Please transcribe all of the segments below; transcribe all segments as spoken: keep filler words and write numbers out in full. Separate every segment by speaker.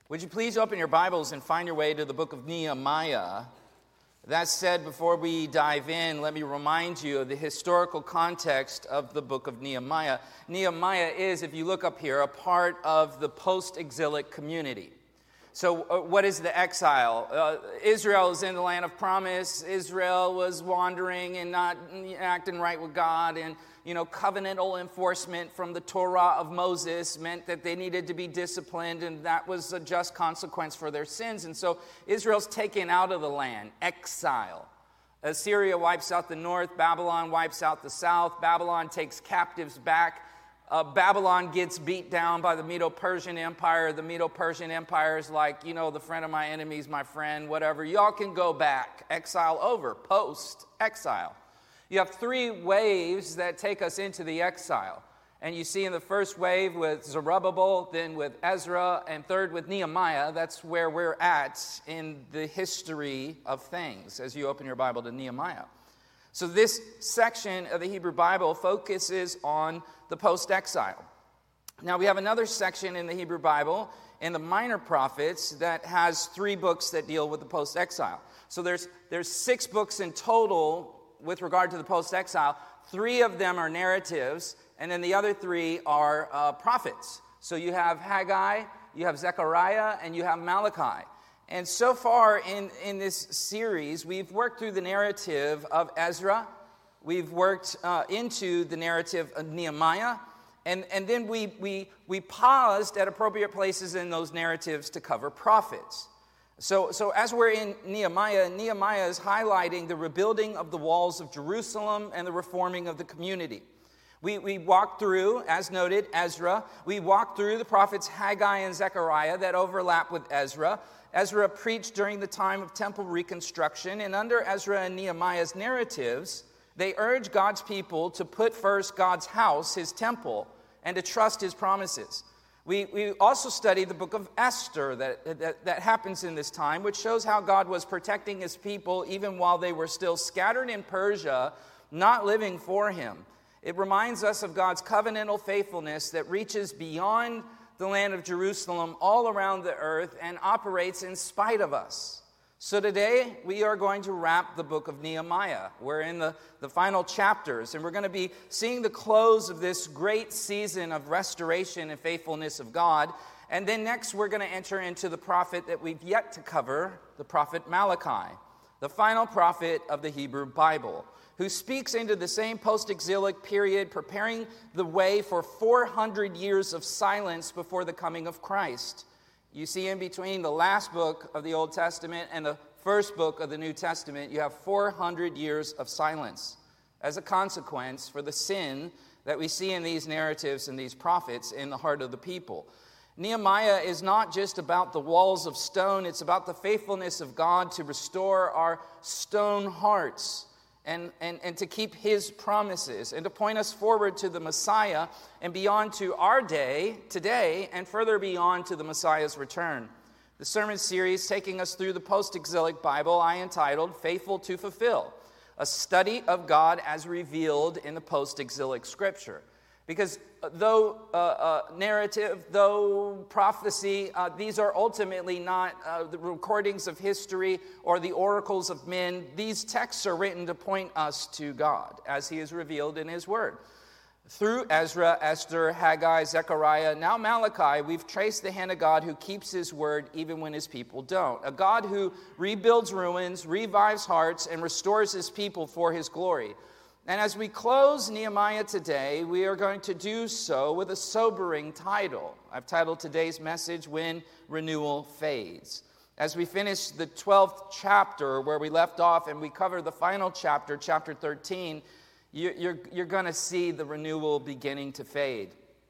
Speaker 1: Would you please open your Bibles and find your way to the book of Nehemiah? That said, before we dive in, let me remind you of the historical context of the book of Nehemiah. Nehemiah is, if you look up here, a part of the post-exilic community. So uh, what is the exile? Uh, Israel is in the land of promise. Israel was wandering and not acting right with God. And, you know, covenantal enforcement from the Torah of Moses meant that they needed to be disciplined, and that was a just consequence for their sins. And so Israel's taken out of the land, exile. Assyria wipes out the north. Babylon wipes out the south. Babylon takes captives back. Uh, Babylon gets beat down by the Medo-Persian Empire. The Medo-Persian Empire is like, you know, the friend of my enemy is my friend, whatever. Y'all can go back. Exile over. Post-exile. You have three waves that take us into the exile. And you see in the first wave with Zerubbabel, then with Ezra, and third with Nehemiah. That's where we're at in the history of things as you open your Bible to Nehemiah. So this section of the Hebrew Bible focuses on the post-exile. Now we have another section in the Hebrew Bible in the Minor Prophets that has three books that deal with the post-exile. So there's there's six books in total with regard to the post-exile. Three of them are narratives, and then the other three are uh, prophets. So you have Haggai, you have Zechariah, and you have Malachi. And so far in, in this series, we've worked through the narrative of Ezra. We've worked uh, into the narrative of Nehemiah. And, and then we, we, we paused at appropriate places in those narratives to cover prophets. So, so as we're in Nehemiah, Nehemiah is highlighting the rebuilding of the walls of Jerusalem and the reforming of the community. We, we walked through, as noted, Ezra. We walked through the prophets Haggai and Zechariah that overlap with Ezra. Ezra preached during the time of temple reconstruction, and under Ezra and Nehemiah's narratives, they urge God's people to put first God's house, his temple, and to trust his promises. We, we also studied the book of Esther that, that, that happens in this time, which shows how God was protecting his people even while they were still scattered in Persia, not living for him. It reminds us of God's covenantal faithfulness that reaches beyond the land of Jerusalem all around the earth and operates in spite of us. So today we are going to wrap the book of Nehemiah. We're in the, the final chapters, and we're going to be seeing the close of this great season of restoration and faithfulness of God. And then next we're going to enter into the prophet that we've yet to cover, the prophet Malachi, the final prophet of the Hebrew Bible, who speaks into the same post-exilic period, preparing the way for four hundred years of silence before the coming of Christ. You see, in between the last book of the Old Testament and the first book of the New Testament, you have four hundred years of silence as a consequence for the sin that we see in these narratives and these prophets in the heart of the people. Nehemiah is not just about the walls of stone, it's about the faithfulness of God to restore our stone hearts. And, and, and to keep his promises, and to point us forward to the Messiah and beyond to our day, today, and further beyond to the Messiah's return. The sermon series taking us through the post-exilic Bible I entitled Faithful to Fulfill, a study of God as revealed in the post-exilic scripture. Because though uh, uh, narrative, though prophecy, uh, these are ultimately not uh, the recordings of history or the oracles of men. These texts are written to point us to God as he is revealed in his word. Through Ezra, Esther, Haggai, Zechariah, now Malachi, we've traced the hand of God who keeps his word even when his people don't. A God who rebuilds ruins, revives hearts, and restores his people for his glory. And as we close Nehemiah today, we are going to do so with a sobering title. I've titled today's message, When Renewal Fades. As we finish the twelfth chapter where we left off and we cover the final chapter, chapter thirteen, you, you're, you're going to see the renewal beginning to fade.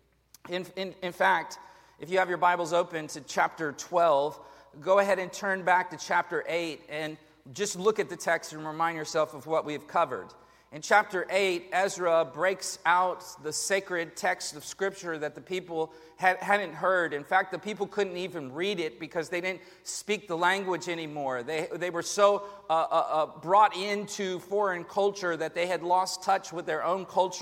Speaker 1: In, in, in fact, if you have your Bibles open to chapter twelve, go ahead and turn back to chapter eight and just look at the text and remind yourself of what we've covered. In chapter eight, Ezra breaks out the sacred text of Scripture that the people had, hadn't heard. In fact, the people couldn't even read it because they didn't speak the language anymore. They, they were so uh, uh, brought into foreign culture that they had lost touch with their own culture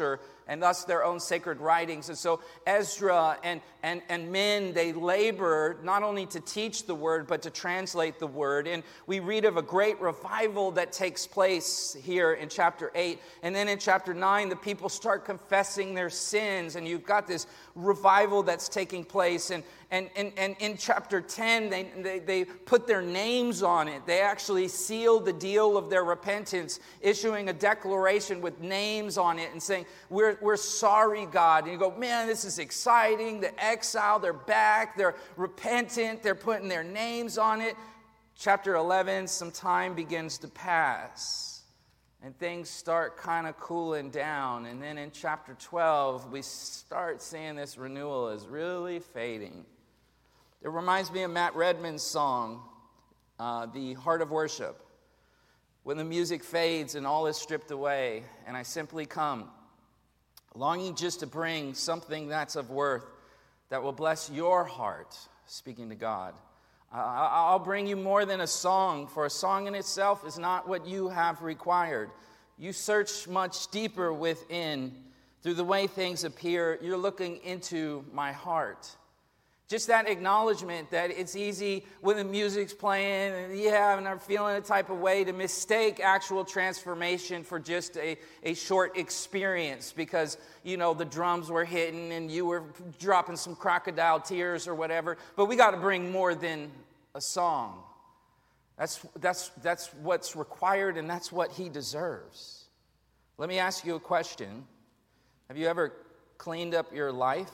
Speaker 1: and thus their own sacred writings. And so Ezra and, and, and men, they labor not only to teach the word, but to translate the word. And we read of a great revival that takes place here in chapter eight. And then in chapter nine, the people start confessing their sins, and you've got this revival that's taking place. And And, and, and in chapter ten, they, they, they put their names on it. They actually sealed the deal of their repentance, issuing a declaration with names on it and saying, we're, we're sorry, God. And you go, man, this is exciting. The exile, they're back. They're repentant. They're putting their names on it. Chapter eleven, some time begins to pass. And things start kind of cooling down. And then in chapter twelve, we start seeing this renewal is really fading. It reminds me of Matt Redman's song, uh, The Heart of Worship. When the music fades and all is stripped away, and I simply come, longing just to bring something that's of worth that will bless your heart, speaking to God. Uh, I'll bring you more than a song, for a song in itself is not what you have required. You search much deeper within. Through the way things appear, you're looking into my heart. Just that acknowledgement that it's easy when the music's playing, and yeah, and I'm feeling a type of way to mistake actual transformation for just a, a short experience because, you know, the drums were hitting and you were dropping some crocodile tears or whatever. But we got to bring more than a song. That's, that's, that's what's required, and that's what he deserves. Let me ask you a question. Have you ever cleaned up your life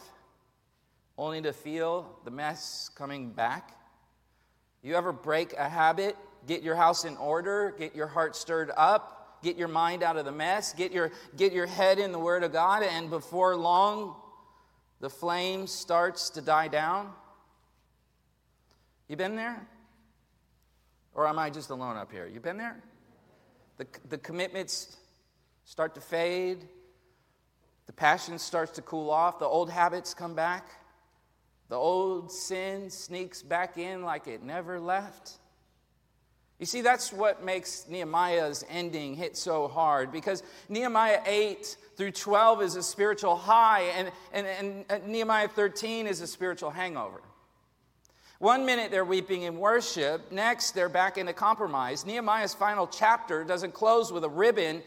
Speaker 1: only to feel the mess coming back? You ever break a habit, get your house in order, get your heart stirred up, get your mind out of the mess, get your, get your head in the Word of God, and before long, the flame starts to die down? You been there? Or am I just alone up here? You been there? The, the commitments start to fade. The passion starts to cool off. The old habits come back. The old sin sneaks back in like it never left. You see, that's what makes Nehemiah's ending hit so hard, because Nehemiah eight through twelve is a spiritual high, and, and, and Nehemiah thirteen is a spiritual hangover. One minute they're weeping in worship, next they're back into compromise. Nehemiah's final chapter doesn't close with a ribbon,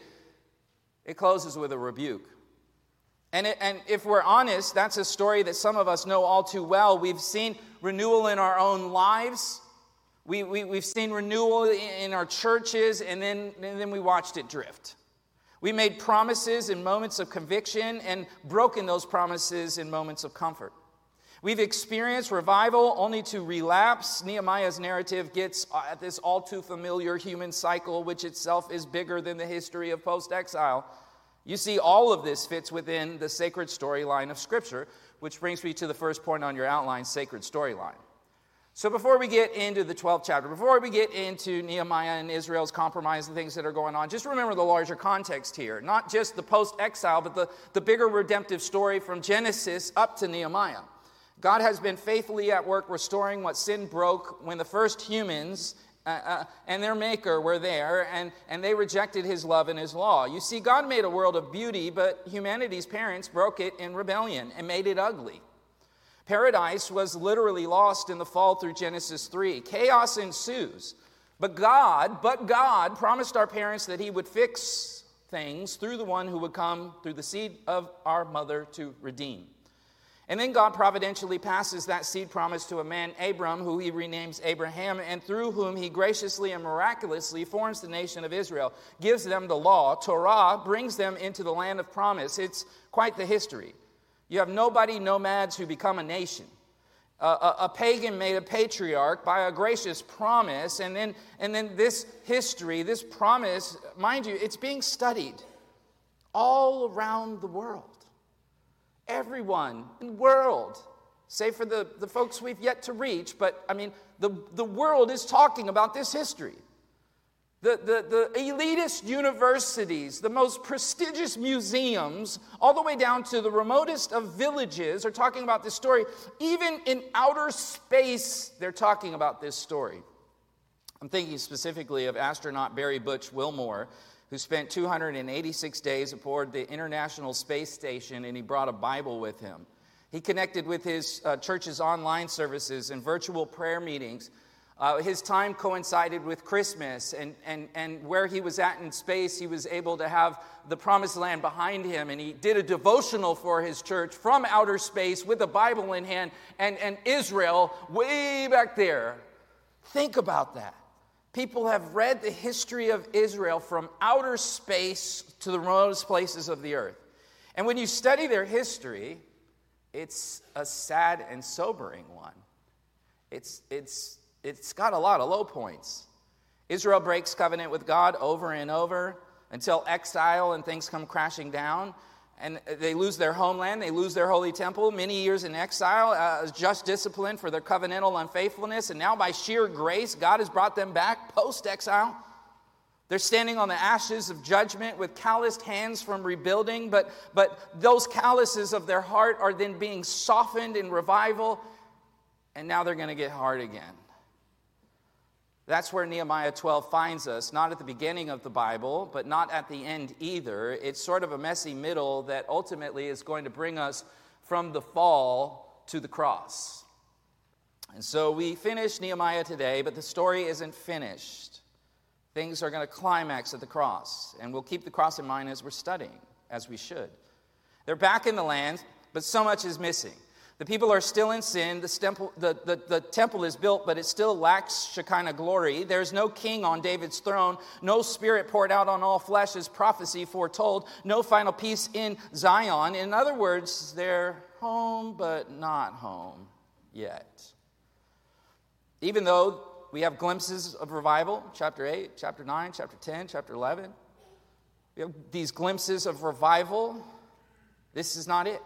Speaker 1: it closes with a rebuke. And, it, and if we're honest, that's a story that some of us know all too well. We've seen renewal in our own lives. We, we, we've seen renewal in our churches, and then, and then we watched it drift. We made promises in moments of conviction and broken those promises in moments of comfort. We've experienced revival only to relapse. Nehemiah's narrative gets at this all too familiar human cycle, which itself is bigger than the history of post-exile. You see, all of this fits within the sacred storyline of Scripture, which brings me to the first point on your outline, sacred storyline. So before we get into the twelfth chapter, before we get into Nehemiah and Israel's compromise and things that are going on, just remember the larger context here. Not just the post-exile, but the, the bigger redemptive story from Genesis up to Nehemiah. God has been faithfully at work restoring what sin broke when the first humans Uh, uh, and their maker were there, and, and they rejected his love and his law. You see, God made a world of beauty, but humanity's parents broke it in rebellion and made it ugly. Paradise was literally lost in the fall through Genesis three. Chaos ensues. But God, but God promised our parents that he would fix things through the one who would come through the seed of our mother to redeem. And then God providentially passes that seed promise to a man, Abram, who he renames Abraham, and through whom he graciously and miraculously forms the nation of Israel, gives them the law. Torah brings them into the land of promise. It's quite the history. You have nobody nomads who become a nation. A, a, a pagan made a patriarch by a gracious promise, and then, and then this history, this promise, mind you, it's being studied all around the world. Everyone in the world, save for the, the folks we've yet to reach, but I mean, the, the world is talking about this history. The, the, the elitist universities, the most prestigious museums, all the way down to the remotest of villages are talking about this story. Even in outer space, they're talking about this story. I'm thinking specifically of astronaut Barry Butch Wilmore. who spent two hundred eighty-six days aboard the International Space Station, and he brought a Bible with him. He connected with his uh, church's online services and virtual prayer meetings. Uh, his time coincided with Christmas, and, and, and where he was at in space, he was able to have the promised land behind him, and he did a devotional for his church from outer space with a Bible in hand, and, and Israel way back there. Think about that. People have read the history of Israel from outer space to the remotest places of the earth. And when you study their history, it's a sad and sobering one. It's, it's, it's got a lot of low points. Israel breaks covenant with God over and over until exile and things come crashing down. And they lose their homeland, they lose their holy temple, many years in exile, uh, just discipline for their covenantal unfaithfulness. And now by sheer grace, God has brought them back post-exile. They're standing on the ashes of judgment with calloused hands from rebuilding, but, but those calluses of their heart are then being softened in revival, and now they're going to get hard again. That's where Nehemiah twelve finds us, not at the beginning of the Bible, but not at the end either. It's sort of a messy middle that ultimately is going to bring us from the fall to the cross. And so we finish Nehemiah today, but the story isn't finished. Things are going to climax at the cross, and we'll keep the cross in mind as we're studying, as we should. They're back in the land, but so much is missing. The people are still in sin. The temple, the, the, the temple is built, but it still lacks Shekinah glory. There's no king on David's throne. No spirit poured out on all flesh as prophecy foretold. No final peace in Zion. In other words, they're home, but not home yet. Even though we have glimpses of revival, chapter eight, chapter nine, chapter ten, chapter eleven. We have these glimpses of revival. This is not it.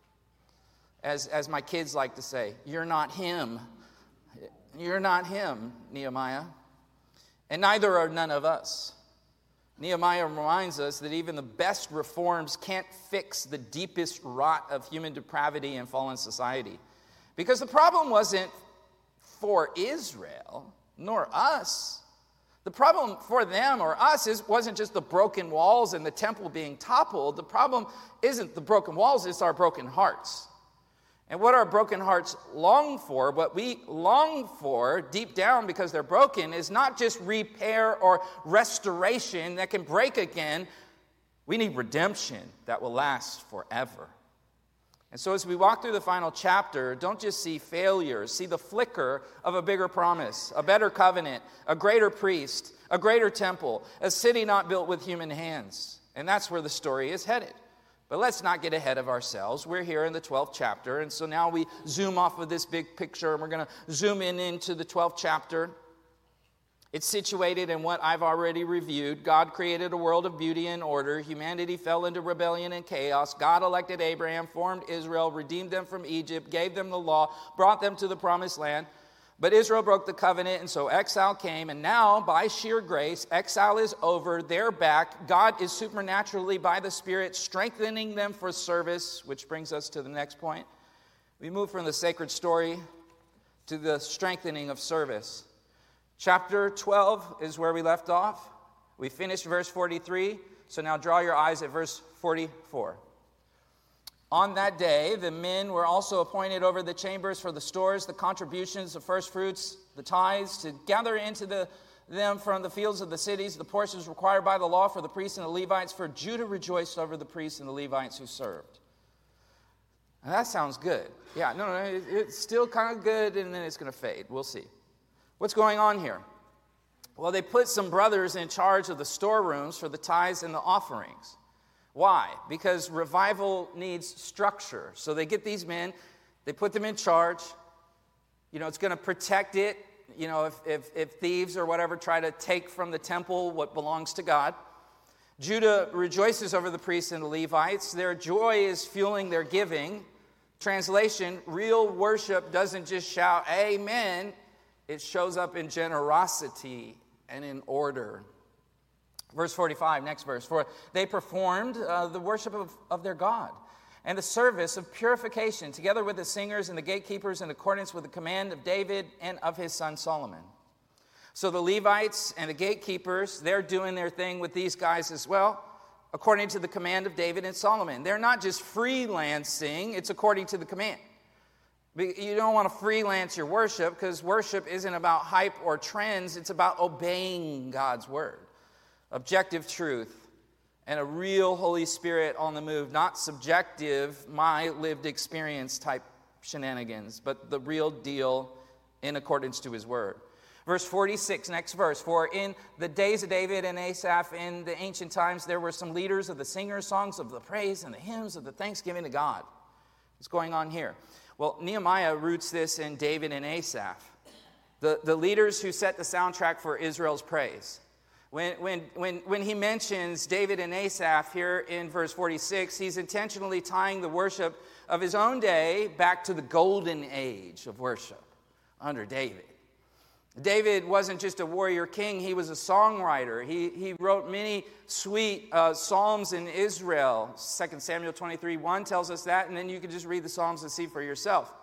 Speaker 1: As, as my kids like to say, you're not him. You're not him, Nehemiah. And neither are none of us. Nehemiah reminds us that even the best reforms can't fix the deepest rot of human depravity and fallen society. Because the problem wasn't for Israel, nor us. The problem for them or us is, wasn't just the broken walls and the temple being toppled. The problem isn't the broken walls, it's our broken hearts. And what our broken hearts long for, what we long for deep down because they're broken, is not just repair or restoration that can break again. We need redemption that will last forever. And so as we walk through the final chapter, don't just see failures. See the flicker of a bigger promise, a better covenant, a greater priest, a greater temple, a city not built with human hands. And that's where the story is headed. But let's not get ahead of ourselves. We're here in the twelfth chapter, and so now we zoom off of this big picture, and we're going to zoom in into the twelfth chapter. It's situated in what I've already reviewed. God created a world of beauty and order. Humanity fell into rebellion and chaos. God elected Abraham, formed Israel, redeemed them from Egypt, gave them the law, brought them to the promised land. But Israel broke the covenant, and so exile came. And now, by sheer grace, exile is over. They're back. God is supernaturally, by the Spirit, strengthening them for service, which brings us to the next point. We move from the sacred story to the strengthening of service. Chapter twelve is where we left off. We finished verse forty-three, so now draw your eyes at verse forty-four. On that day, the men were also appointed over the chambers for the stores, the contributions, the first fruits, the tithes, to gather into the, them from the fields of the cities, the portions required by the law for the priests and the Levites, for Judah rejoiced over the priests and the Levites who served. Now that sounds good. Yeah, no, no, it's still kind of good, and then it's going to fade. We'll see. What's going on here? Well, they put some brothers in charge of the storerooms for the tithes and the offerings. Why? Because revival needs structure. So they get these men, they put them in charge. You know, it's going to protect it. You know, if, if, if thieves or whatever try to take from the temple what belongs to God. Judah rejoices over the priests and the Levites. Their joy is fueling their giving. Translation, real worship doesn't just shout, amen. It shows up in generosity and in order. Verse forty-five, next verse. For they performed uh, the worship of, of their God and the service of purification, together with the singers and the gatekeepers, in accordance with the command of David and of his son Solomon. So the Levites and the gatekeepers, they're doing their thing with these guys as well, according to the command of David and Solomon. They're not just freelancing, it's according to the command. You don't want to freelance your worship, because worship isn't about hype or trends. It's about obeying God's word. Objective truth and a real Holy Spirit on the move, not subjective, my lived experience type shenanigans, but the real deal in accordance to his word. Verse forty-six, next verse. For in the days of David and Asaph in the ancient times, there were some leaders of the singers, songs of the praise, and the hymns of the thanksgiving to God. What's going on here? Well, Nehemiah roots this in David and Asaph, the, the leaders who set the soundtrack for Israel's praise. When, when, when, when he mentions David and Asaph here in verse forty-six, he's intentionally tying the worship of his own day back to the golden age of worship under David. David wasn't just a warrior king, he was a songwriter. He, he wrote many sweet uh, psalms in Israel. Second Samuel twenty-three one tells us that, and then you can just read the Psalms and see for yourself.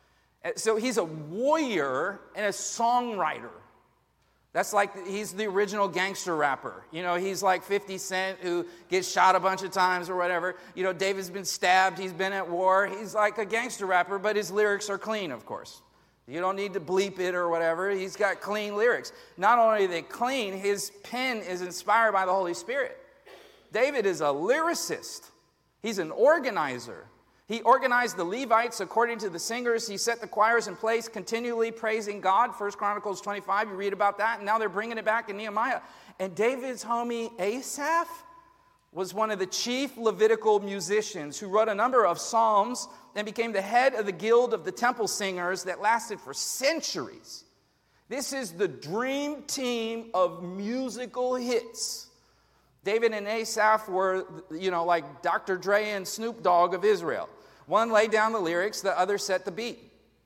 Speaker 1: So he's a warrior and a songwriter. That's like, he's the original gangster rapper. You know, he's like fifty Cent who gets shot a bunch of times or whatever. You know, David's been stabbed, he's been at war. He's like a gangster rapper, but his lyrics are clean, of course. You don't need to bleep it or whatever. He's got clean lyrics. Not only are they clean, his pen is inspired by the Holy Spirit. David is a lyricist. He's an organizer. He organized the Levites according to the singers. He set the choirs in place, continually praising God. First Chronicles twenty-five, you read about that. And now they're bringing it back in Nehemiah. And David's homie Asaph was one of the chief Levitical musicians who wrote a number of psalms and became the head of the guild of the temple singers that lasted for centuries. This is the dream team of musical hits. David and Asaph were, you know, like Doctor Dre and Snoop Dogg of Israel. One laid down the lyrics, the other set the beat.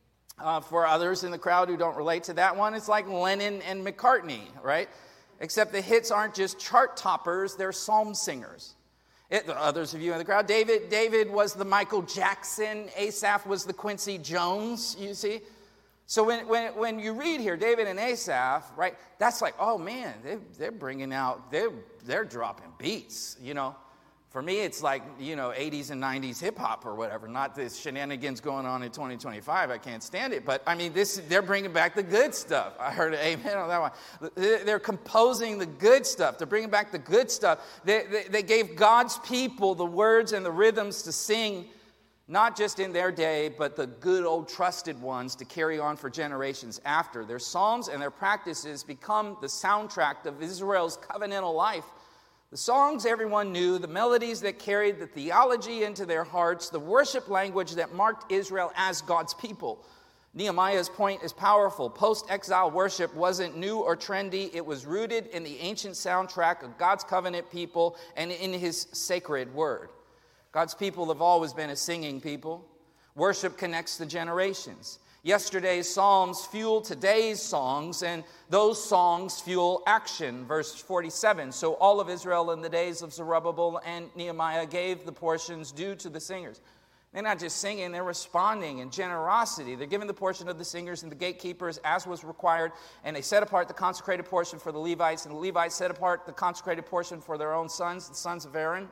Speaker 1: Uh, for others in the crowd who don't relate to that one, it's like Lennon and McCartney, right? Except the hits aren't just chart toppers, they're psalm singers. It, the others of you in the crowd, David, David was the Michael Jackson, Asaph was the Quincy Jones, you see? So when, when, when you read here, David and Asaph, right, that's like, oh man, they, they're bringing out, they're, they're dropping beats, you know? For me, it's like, you know, eighties and nineties hip-hop or whatever, not this shenanigans going on in twenty twenty-five. I can't stand it. But, I mean, this they're bringing back the good stuff. I heard an amen on that one. They're composing the good stuff. They're bringing back the good stuff. They, they, they gave God's people the words and the rhythms to sing, not just in their day, but the good old trusted ones to carry on for generations after. Their psalms and their practices become the soundtrack of Israel's covenantal life. The songs everyone knew, the melodies that carried the theology into their hearts, the worship language that marked Israel as God's people. Nehemiah's point is powerful. Post-exile worship wasn't new or trendy. It was rooted in the ancient soundtrack of God's covenant people and in his sacred word. God's people have always been a singing people. Worship connects the generations. Yesterday's psalms fuel today's songs, and those songs fuel action. Verse forty-seven, so all of Israel in the days of Zerubbabel and Nehemiah gave the portions due to the singers. They're not just singing, they're responding in generosity. They're giving the portion of the singers and the gatekeepers as was required, and they set apart the consecrated portion for the Levites, and the Levites set apart the consecrated portion for their own sons, the sons of Aaron.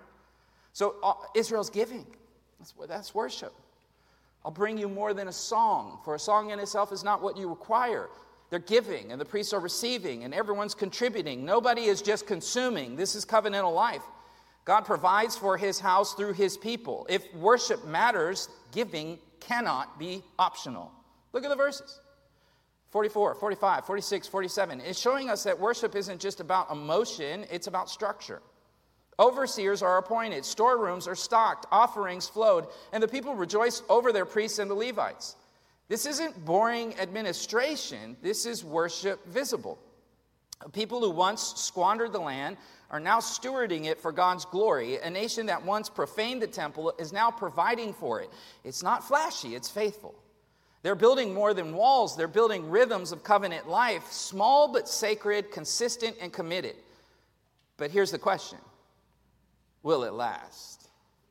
Speaker 1: So uh, Israel's giving. That's, that's worship. I'll bring you more than a song, for a song in itself is not what you require. They're giving, and the priests are receiving, and everyone's contributing. Nobody is just consuming. This is covenantal life. God provides for his house through his people. If worship matters, giving cannot be optional. Look at the verses. forty-four, forty-five, forty-six, forty-seven. It's showing us that worship isn't just about emotion, it's about structure. Overseers are appointed, storerooms are stocked, offerings flowed, and the people rejoice over their priests and the Levites. This isn't boring administration, this is worship visible. People who once squandered the land are now stewarding it for God's glory. A nation that once profaned the temple is now providing for it. It's not flashy, it's faithful. They're building more than walls, they're building rhythms of covenant life, small but sacred, consistent and committed. But here's the question. Will it last?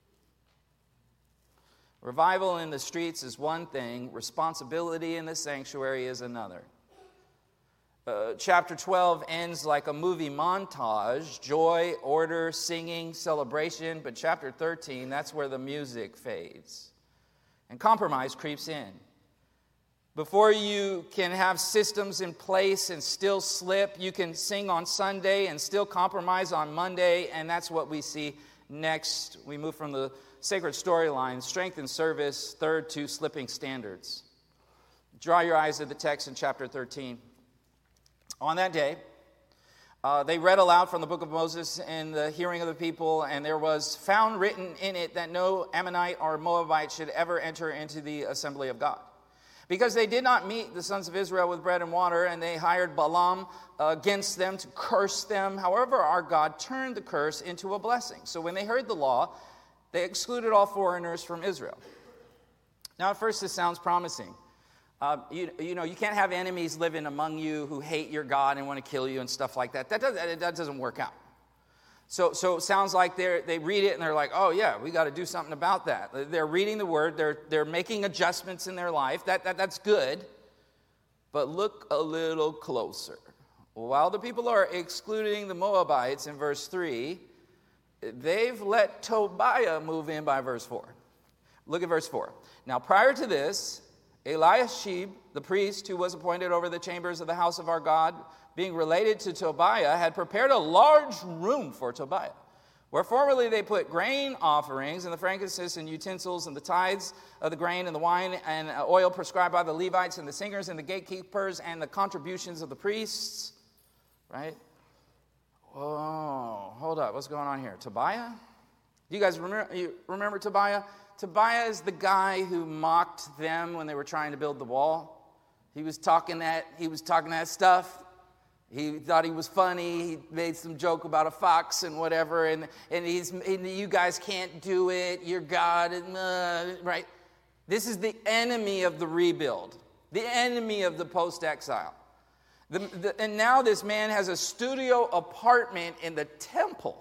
Speaker 1: Revival in the streets is one thing. Responsibility in the sanctuary is another. Uh, chapter twelve ends like a movie montage, joy, order, singing, celebration. But chapter thirteen, that's where the music fades and compromise creeps in. Before you can have systems in place and still slip, you can sing on Sunday and still compromise on Monday, and that's what we see next. We move from the sacred storyline, strength and service, third to slipping standards. Draw your eyes to the text in chapter thirteen. On that day, uh, they read aloud from the book of Moses in the hearing of the people, and there was found written in it that no Ammonite or Moabite should ever enter into the assembly of God. Because they did not meet the sons of Israel with bread and water, and they hired Balaam uh, against them to curse them. However, our God turned the curse into a blessing. So when they heard the law, they excluded all foreigners from Israel. Now, at first, this sounds promising. Uh, you, you know, you can't have enemies living among you who hate your God and want to kill you and stuff like that. That, does, that, that doesn't work out. So, so it sounds like they they read it and they're like, oh yeah, we got to do something about that. They're reading the word. They're they're making adjustments in their life. That, that that's good. But look a little closer. While the people are excluding the Moabites in verse three, they've let Tobiah move in by verse four. Look at verse four. Now, prior to this, Eliashib, the priest who was appointed over the chambers of the house of our God, being related to Tobiah, had prepared a large room for Tobiah, where formerly they put grain offerings and the frankincense and utensils and the tithes of the grain and the wine and oil prescribed by the Levites and the singers and the gatekeepers and the contributions of the priests. Right? Whoa, hold up. What's going on here? Tobiah? Do you guys remember, you remember Tobiah? Tobiah is the guy who mocked them when they were trying to build the wall. He was talking that, he was talking that stuff. He thought he was funny. He made some joke about a fox and whatever. And, and he's, and you guys can't do it. You're God. And, uh, right? This is the enemy of the rebuild. The enemy of the post-exile. The, the, and now this man has a studio apartment in the temple.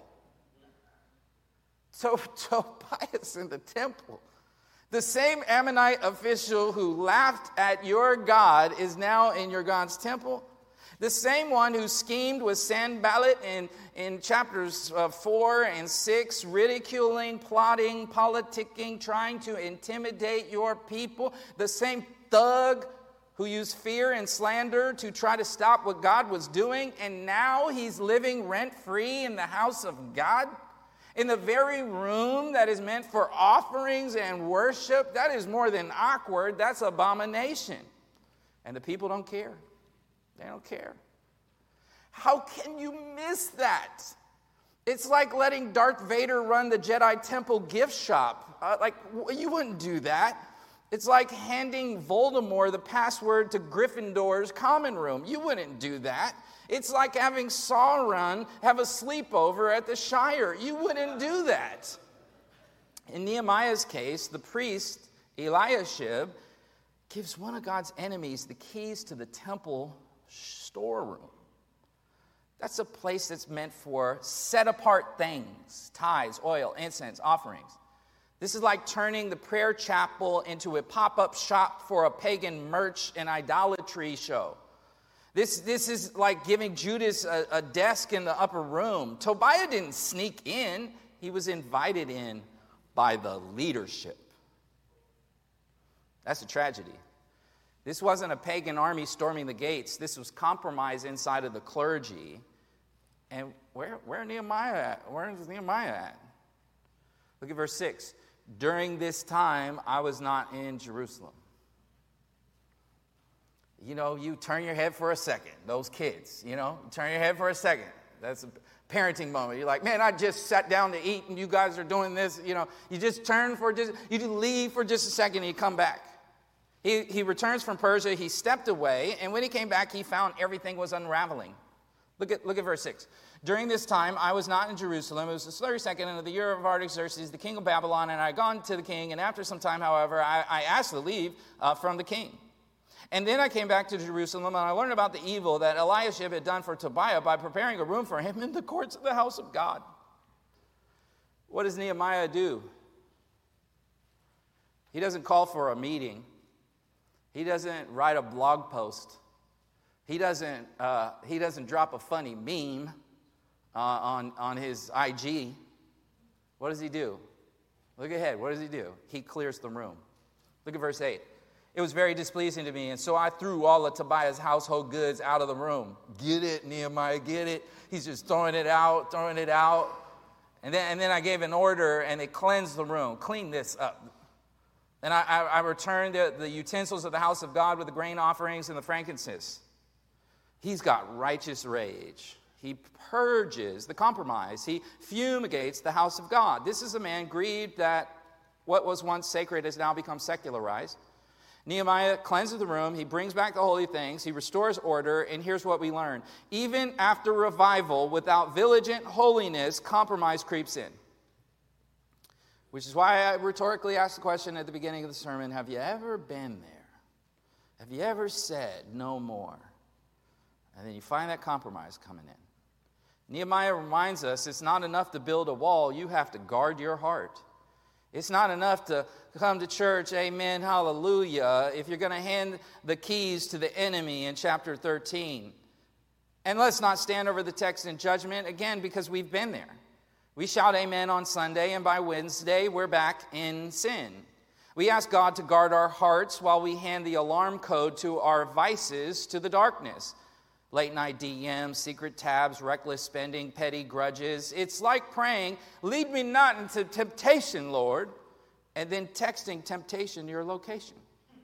Speaker 1: So Tobiah's in the temple. The same Ammonite official who laughed at your God is now in your God's temple. The same one who schemed with Sanballat in, in chapters uh, four and six, ridiculing, plotting, politicking, trying to intimidate your people. The same thug who used fear and slander to try to stop what God was doing. And now he's living rent-free in the house of God. In the very room that is meant for offerings and worship. That is more than awkward. That's abomination. And the people don't care. They don't care. How can you miss that? It's like letting Darth Vader run the Jedi Temple gift shop. Uh, like, you wouldn't do that. It's like handing Voldemort the password to Gryffindor's common room. You wouldn't do that. It's like having Sauron have a sleepover at the Shire. You wouldn't do that. In Nehemiah's case, the priest, Eliashib, gives one of God's enemies the keys to the temple storeroom. That's a place that's meant for set-apart things, tithes, oil, incense, offerings. This is like turning the prayer chapel into a pop-up shop for a pagan merch and idolatry show. This, this is like giving Judas a, a desk in the upper room. Tobiah didn't sneak in. He was invited in by the leadership. That's a tragedy. This wasn't a pagan army storming the gates. This was compromise inside of the clergy. And where, where Nehemiah at? Where is Nehemiah at? Look at verse six. During this time, I was not in Jerusalem. You know, you turn your head for a second. Those kids, you know, turn your head for a second. That's a parenting moment. You're like, man, I just sat down to eat and you guys are doing this. You know, you just turn for just, you just leave for just a second and you come back. He, he returns from Persia. He stepped away. And when he came back, he found everything was unraveling. Look at, look at verse six. During this time, I was not in Jerusalem. It was the thirty-second of the year of Artaxerxes, the king of Babylon, and I had gone to the king. And after some time, however, I, I asked to leave uh, from the king. And then I came back to Jerusalem, and I learned about the evil that Eliashib had done for Tobiah by preparing a room for him in the courts of the house of God. What does Nehemiah do? He doesn't call for a meeting. He doesn't write a blog post. He doesn't, uh, he doesn't drop a funny meme uh, on, on his I G. What does he do? Look ahead. What does he do? He clears the room. Look at verse eight. It was very displeasing to me, and so I threw all of Tobiah's household goods out of the room. Get it, Nehemiah, get it. He's just throwing it out, throwing it out. And then, and then I gave an order, and they cleansed the room. Clean this up. And I, I, I returned the, the utensils of the house of God with the grain offerings and the frankincense. He's got righteous rage. He purges the compromise. He fumigates the house of God. This is a man grieved that what was once sacred has now become secularized. Nehemiah cleanses the room. He brings back the holy things. He restores order. And here's what we learn. Even after revival, without vigilant holiness, compromise creeps in. Which is why I rhetorically asked the question at the beginning of the sermon, have you ever been there? Have you ever said no more? And then you find that compromise coming in. Nehemiah reminds us it's not enough to build a wall. You have to guard your heart. It's not enough to come to church, amen, hallelujah, if you're going to hand the keys to the enemy in chapter thirteen. And let's not stand over the text in judgment, again, because we've been there. We shout amen on Sunday, and by Wednesday, we're back in sin. We ask God to guard our hearts while we hand the alarm code to our vices to the darkness. Late night D Ms, secret tabs, reckless spending, petty grudges. It's like praying, lead me not into temptation, Lord, and then texting temptation to your location.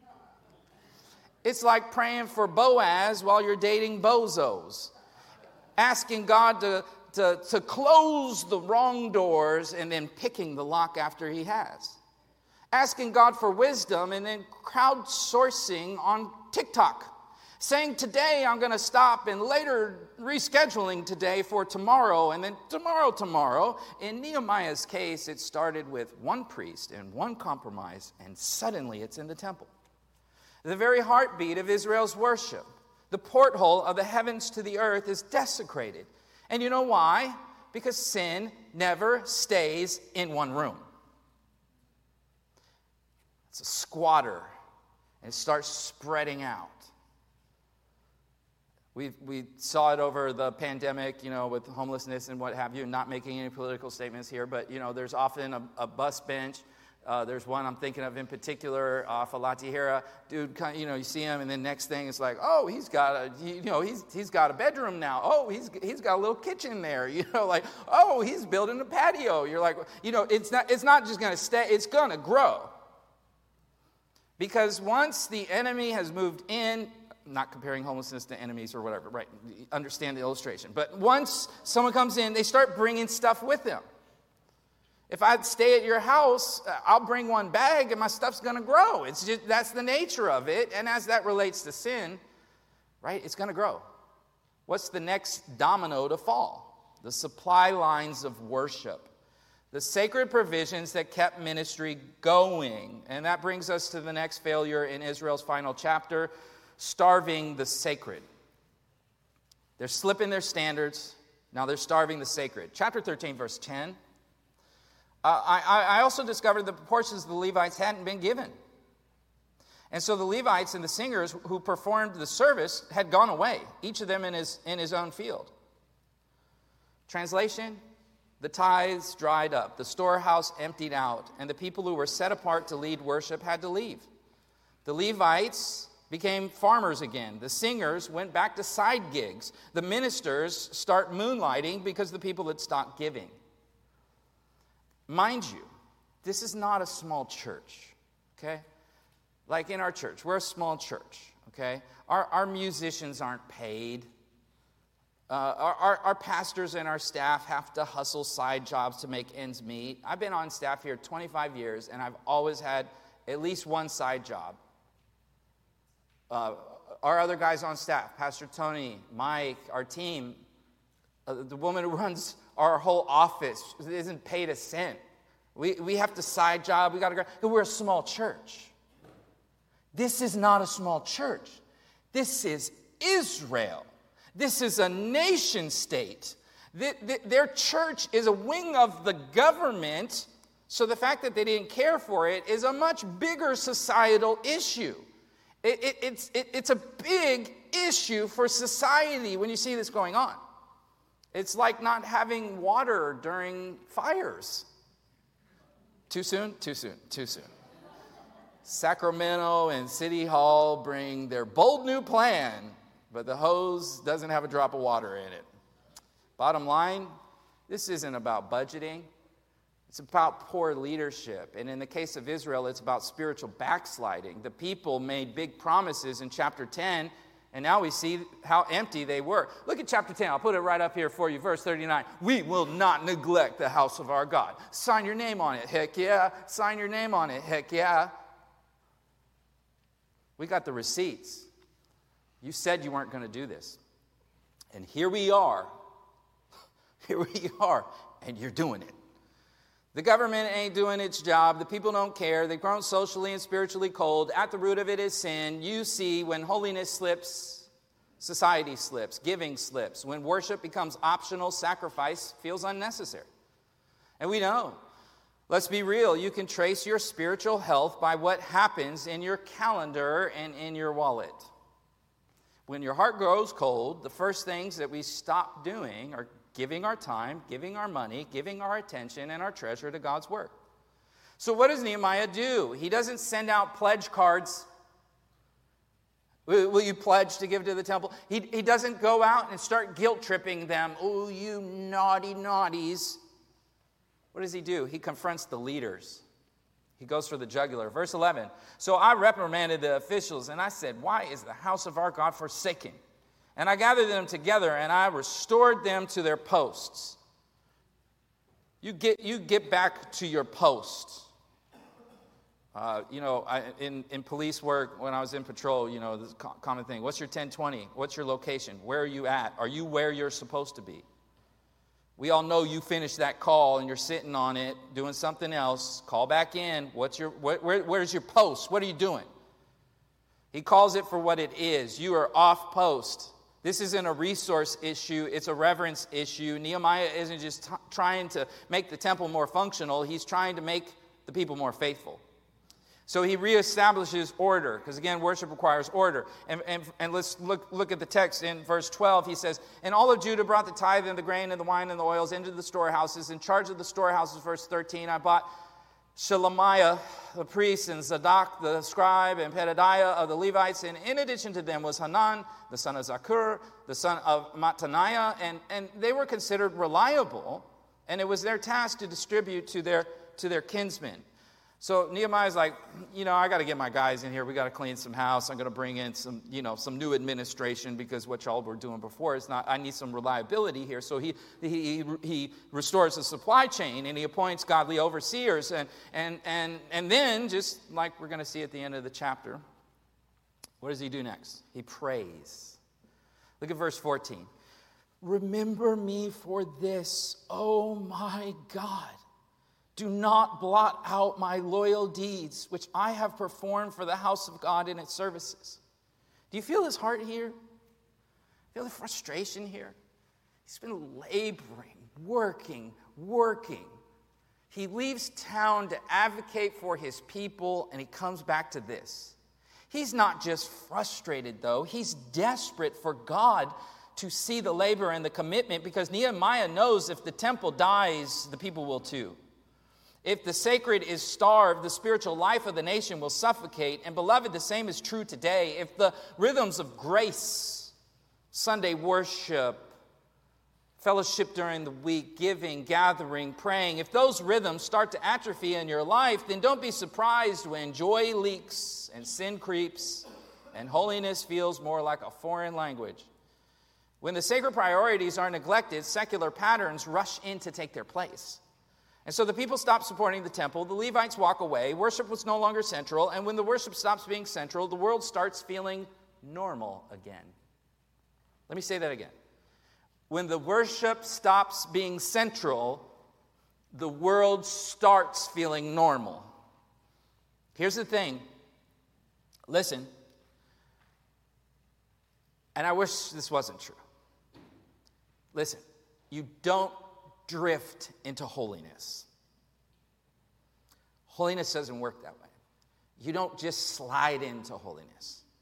Speaker 1: It's like praying for Boaz while you're dating bozos. Asking God to, to, to close the wrong doors and then picking the lock after he has. Asking God for wisdom and then crowdsourcing on TikTok. Saying today I'm going to stop and later rescheduling today for tomorrow and then tomorrow, tomorrow. In Nehemiah's case, it started with one priest and one compromise, and suddenly it's in the temple. The very heartbeat of Israel's worship, the porthole of the heavens to the earth, is desecrated. And you know why? Because sin never stays in one room. It's a squatter, and it starts spreading out. We we saw it over the pandemic, you know, with homelessness and what have you. Not making any political statements here, but, you know, there's often a, a bus bench. Uh, there's one I'm thinking of in particular off of Latihera. Dude, you know, you see him, and then next thing it's like, oh, he's got a, you know, he's he's got a bedroom now. Oh, he's he's got a little kitchen there. You know, like, oh, he's building a patio. You're like, you know, it's not it's not just going to stay. It's going to grow. Because once the enemy has moved in, not comparing homelessness to enemies or whatever, right? Understand the illustration. But once someone comes in, they start bringing stuff with them. If I stay at your house, I'll bring one bag and my stuff's going to grow. It's just, that's the nature of it. And as that relates to sin, right, it's going to grow. What's the next domino to fall? The supply lines of worship. The sacred provisions that kept ministry going. And that brings us to the next failure in Israel's final chapter, starving the sacred. They're slipping their standards. Now they're starving the sacred. Chapter thirteen, verse ten. Uh, I, I also discovered the proportions of the Levites hadn't been given. And so the Levites and the singers who performed the service had gone away, each of them in his, in his own field. Translation, the tithes dried up, the storehouse emptied out, and the people who were set apart to lead worship had to leave. The Levites became farmers again. The singers went back to side gigs. The ministers start moonlighting because the people had stopped giving. Mind you, this is not a small church, okay? Like in our church, we're a small church, okay? Our, our musicians aren't paid. Uh, our, our, our pastors and our staff have to hustle side jobs to make ends meet. I've been on staff here twenty-five years, and I've always had at least one side job. Uh, our other guys on staff, Pastor Tony, Mike, our team, uh, the woman who runs our whole office isn't paid a cent. We we have to side job. We got to go. We're a small church. This is not a small church. This is Israel. This is a nation state. The, the, their church is a wing of the government, so the fact that they didn't care for it is a much bigger societal issue. It, it, it's, it, it's a big issue for society when you see this going on. It's like not having water during fires. Too soon? Too soon. Too soon. Sacramento and City Hall bring their bold new plan, but the hose doesn't have a drop of water in it. Bottom line, this isn't about budgeting. It's about poor leadership. And in the case of Israel, it's about spiritual backsliding. The people made big promises in chapter ten, and now we see how empty they were. Look at chapter ten. I'll put it right up here for you. Verse thirty-nine. We will not neglect the house of our God. Sign your name on it. Heck yeah. Sign your name on it. Heck yeah. We got the receipts. You said you weren't going to do this. And here we are. Here we are. And you're doing it. The government ain't doing its job. The people don't care. They've grown socially and spiritually cold. At the root of it is sin. You see, when holiness slips, society slips, giving slips. When worship becomes optional, sacrifice feels unnecessary. And we know. Let's be real. You can trace your spiritual health by what happens in your calendar and in your wallet. When your heart grows cold, the first things that we stop doing are giving our time, giving our money, giving our attention and our treasure to God's work. So what does Nehemiah do? He doesn't send out pledge cards. Will you pledge to give to the temple? He, he doesn't go out and start guilt-tripping them. Oh, you naughty naughties. What does he do? He confronts the leaders. He goes for the jugular. Verse eleven. So I reprimanded the officials, and I said, why is the house of our God forsaken? And I gathered them together, and I restored them to their posts. You get, you get back to your posts. Uh, you know, I, in, in police work, when I was in patrol, you know, this common thing. What's your ten twenty? What's your location? Where are you at? Are you where you're supposed to be? We all know you finished that call and you're sitting on it, doing something else. Call back in. What's your, where, where, where's your post? What are you doing? He calls it for what it is. You are off post. This isn't a resource issue. It's a reverence issue. Nehemiah isn't just t- trying to make the temple more functional. He's trying to make the people more faithful. So he reestablishes order, because again, worship requires order. And, and, and let's look, look at the text in verse twelve. He says, and all of Judah brought the tithe and the grain and the wine and the oils into the storehouses. In charge of the storehouses, verse thirteen, I bought Shelemiah, the priest, and Zadok, the scribe, and Pedadiah of the Levites. And in addition to them was Hanan, the son of Zakur, the son of Mattaniah. And, and they were considered reliable, and it was their task to distribute to their, to their kinsmen. So Nehemiah's like, you know, I got to get my guys in here. We got to clean some house. I'm going to bring in some, you know, some new administration, because what y'all were doing before is not, I need some reliability here. So he he he restores the supply chain, and he appoints godly overseers. And and and and then, just like we're going to see at the end of the chapter, what does he do next? He prays. Look at verse fourteen. Remember me for this, oh my God. Do not blot out my loyal deeds, which I have performed for the house of God in its services. Do you feel his heart here? Feel the frustration here? He's been laboring, working, working. He leaves town to advocate for his people, and he comes back to this. He's not just frustrated, though. He's desperate for God to see the labor and the commitment, because Nehemiah knows if the temple dies, the people will too. If the sacred is starved, the spiritual life of the nation will suffocate. And beloved, the same is true today. If the rhythms of grace, Sunday worship, fellowship during the week, giving, gathering, praying, if those rhythms start to atrophy in your life, then don't be surprised when joy leaks and sin creeps and holiness feels more like a foreign language. When the sacred priorities are neglected, secular patterns rush in to take their place. And so the people stop supporting the temple, the Levites walk away, worship was no longer central, and when the worship stops being central, the world starts feeling normal again. Let me say that again. When the worship stops being central, the world starts feeling normal. Here's the thing. Listen, and I wish this wasn't true. Listen, you don't drift into holiness. Holiness doesn't work that way. You don't just slide into holiness.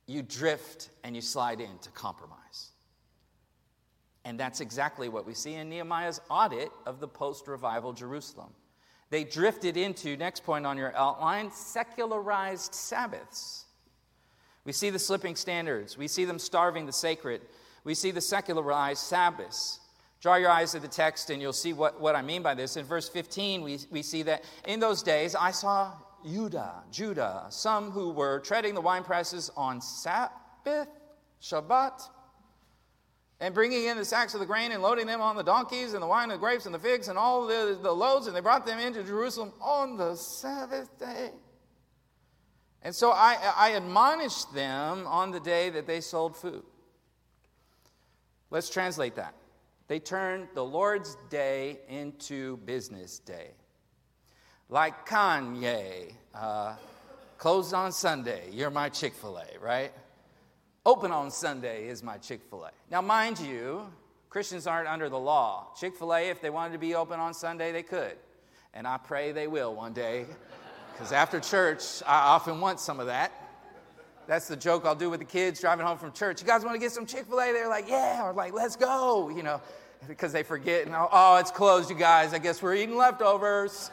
Speaker 1: you drift and you slide into compromise. And that's exactly what we see in Nehemiah's audit of the post-revival Jerusalem. They drifted into, next point on your outline, secularized Sabbaths. We see the slipping standards. We see them starving the sacred. We see the secularized Sabbaths. Draw your eyes to the text and you'll see what, what I mean by this. In verse fifteen, we, we see that in those days I saw Judah, Judah, some who were treading the winepresses on Sabbath, Shabbat, and bringing in the sacks of the grain and loading them on the donkeys and the wine and the grapes and the figs and all the, the loads, and they brought them into Jerusalem on the Sabbath day. And so I, I admonished them on the day that they sold food. Let's translate that. They turned the Lord's day into business day. Like Kanye, uh, closed on Sunday, you're my Chick-fil-A, right? Open on Sunday is my Chick-fil-A. Now, mind you, Christians aren't under the law. Chick-fil-A, if they wanted to be open on Sunday, they could. And I pray they will one day, because after church, I often want some of that. That's the joke I'll do with the kids driving home from church. You guys want to get some Chick-fil-A? They're like, yeah, or like, let's go, you know, because they forget. And, oh, it's closed, you guys. I guess we're eating leftovers.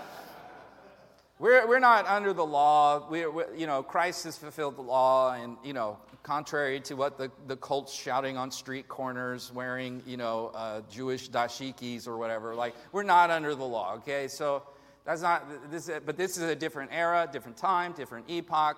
Speaker 1: We're we're not under the law. We're, we're, you know, Christ has fulfilled the law, and, you know, contrary to what the, the cult's shouting on street corners, wearing, you know, uh, Jewish dashikis or whatever, like, we're not under the law, okay? So that's not, this. Is, but this is a different era, different time, different epoch.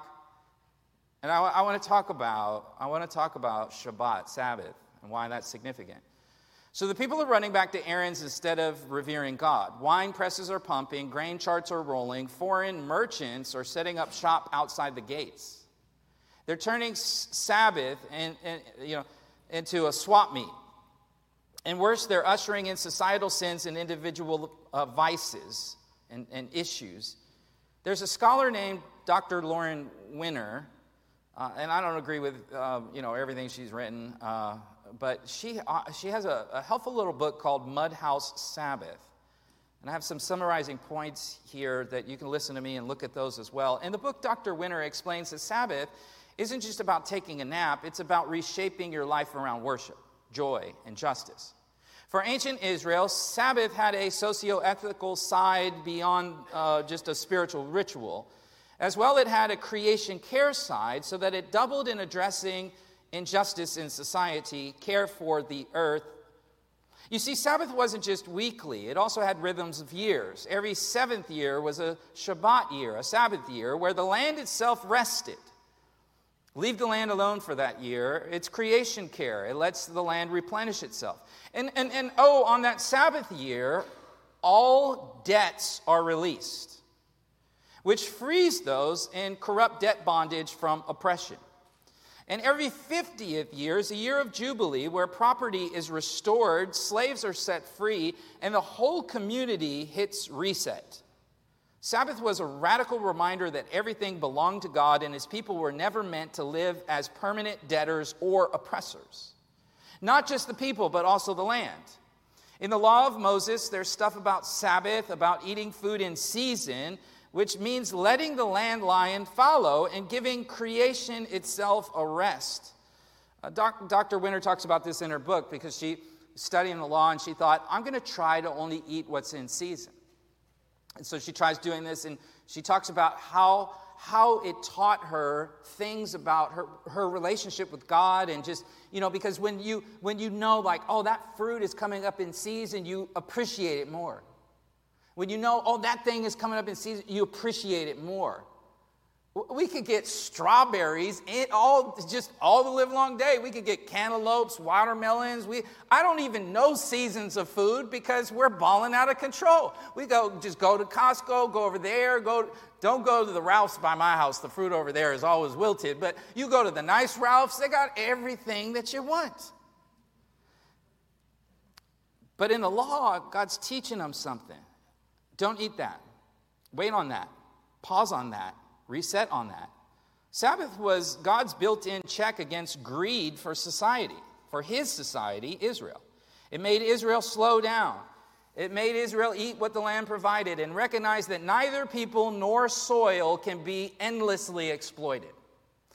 Speaker 1: And I, I want to talk about, I want to talk about Shabbat, Sabbath, and why that's significant. So the people are running back to errands instead of revering God. Wine presses are pumping, grain charts are rolling, foreign merchants are setting up shop outside the gates. They're turning Sabbath and, and, you know, into a swap meet. And worse, they're ushering in societal sins and individual uh, vices and, and issues. There's a scholar named Doctor Lauren Winner, uh, and I don't agree with uh, you know everything she's written, uh, but she uh, she has a, a helpful little book called Mudhouse Sabbath. And I have some summarizing points here that you can listen to me and look at those as well. In the book, Doctor Winner explains that Sabbath isn't just about taking a nap, it's about reshaping your life around worship, joy, and justice. For ancient Israel, Sabbath had a socio-ethical side beyond uh, just a spiritual ritual. As well, it had a creation care side so that it doubled in addressing injustice in society, care for the earth. You see, Sabbath wasn't just weekly. It also had rhythms of years. Every seventh year was a Shabbat year, a Sabbath year, where the land itself rested. Leave the land alone for that year. It's creation care. It lets the land replenish itself. And, and, and oh, on that Sabbath year, all debts are released, which frees those in corrupt debt bondage from oppression. And every fiftieth year is a year of Jubilee where property is restored, slaves are set free, and the whole community hits reset. Sabbath was a radical reminder that everything belonged to God and his people were never meant to live as permanent debtors or oppressors. Not just the people, but also the land. In the law of Moses, there's stuff about Sabbath, about eating food in season, which means letting the land lie and fallow and giving creation itself a rest. Uh, doc, Doctor Winter talks about this in her book because she studying the law and she thought, I'm going to try to only eat what's in season. And so she tries doing this, and she talks about how, how it taught her things about her, her relationship with God, and just, you know, because when you when you know, like, oh, that fruit is coming up in season, you appreciate it more. When you know, oh, that thing is coming up in season, you appreciate it more. We could get strawberries and all just all the live long day. We could get cantaloupes, watermelons. We I don't even know seasons of food because we're balling out of control. We go just go to Costco, go over there, go don't go to the Ralph's by my house. The fruit over there is always wilted, but you go to the nice Ralph's, they got everything that you want. But in the law, God's teaching them something. Don't eat that. Wait on that. Pause on that. Reset on that. Sabbath was God's built-in check against greed for society, for his society, Israel. It made Israel slow down. It made Israel eat what the land provided and recognize that neither people nor soil can be endlessly exploited.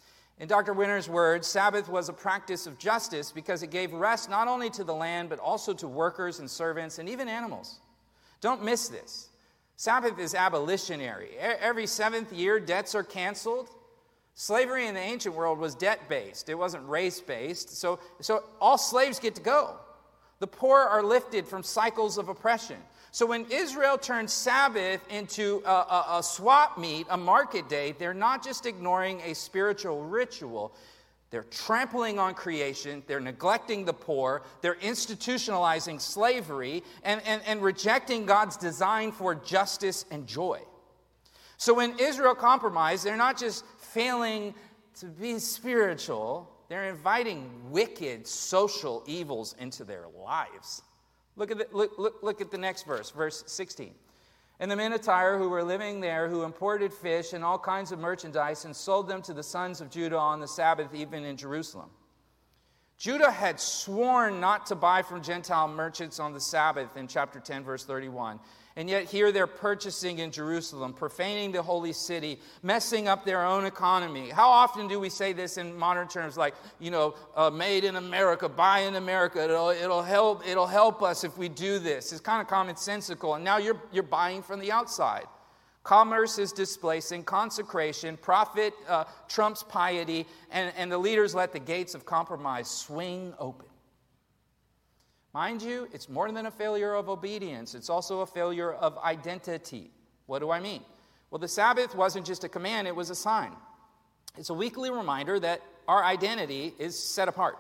Speaker 1: In Doctor Winter's words, Sabbath was a practice of justice because it gave rest not only to the land, but also to workers and servants and even animals. Don't miss this. Sabbath is abolitionary. Every seventh year, debts are canceled. Slavery in the ancient world was debt-based. It wasn't race-based. So, so all slaves get to go. The poor are lifted from cycles of oppression. So when Israel turned Sabbath into a, a, a swap meet, a market day, they're not just ignoring a spiritual ritual. They're trampling on creation. They're neglecting the poor. They're institutionalizing slavery and, and, and rejecting God's design for justice and joy. So when Israel compromised, they're not just failing to be spiritual. They're inviting wicked social evils into their lives. Look at the, look, look, look at the next verse, verse sixteen. And the men of Tyre who were living there, who imported fish and all kinds of merchandise and sold them to the sons of Judah on the Sabbath, even in Jerusalem. Judah had sworn not to buy from Gentile merchants on the Sabbath in chapter ten, verse thirty-one. And yet here they're purchasing in Jerusalem, profaning the holy city, messing up their own economy. How often do we say this in modern terms, like, you know, uh, made in America, buy in America, it'll, it'll help it'll help us if we do this. It's kind of commonsensical, and now you're, you're buying from the outside. Commerce is displacing consecration, profit uh, trumps piety, and, and the leaders let the gates of compromise swing open. Mind you, it's more than a failure of obedience. It's also a failure of identity. What do I mean? Well, the Sabbath wasn't just a command, it was a sign. It's a weekly reminder that our identity is set apart.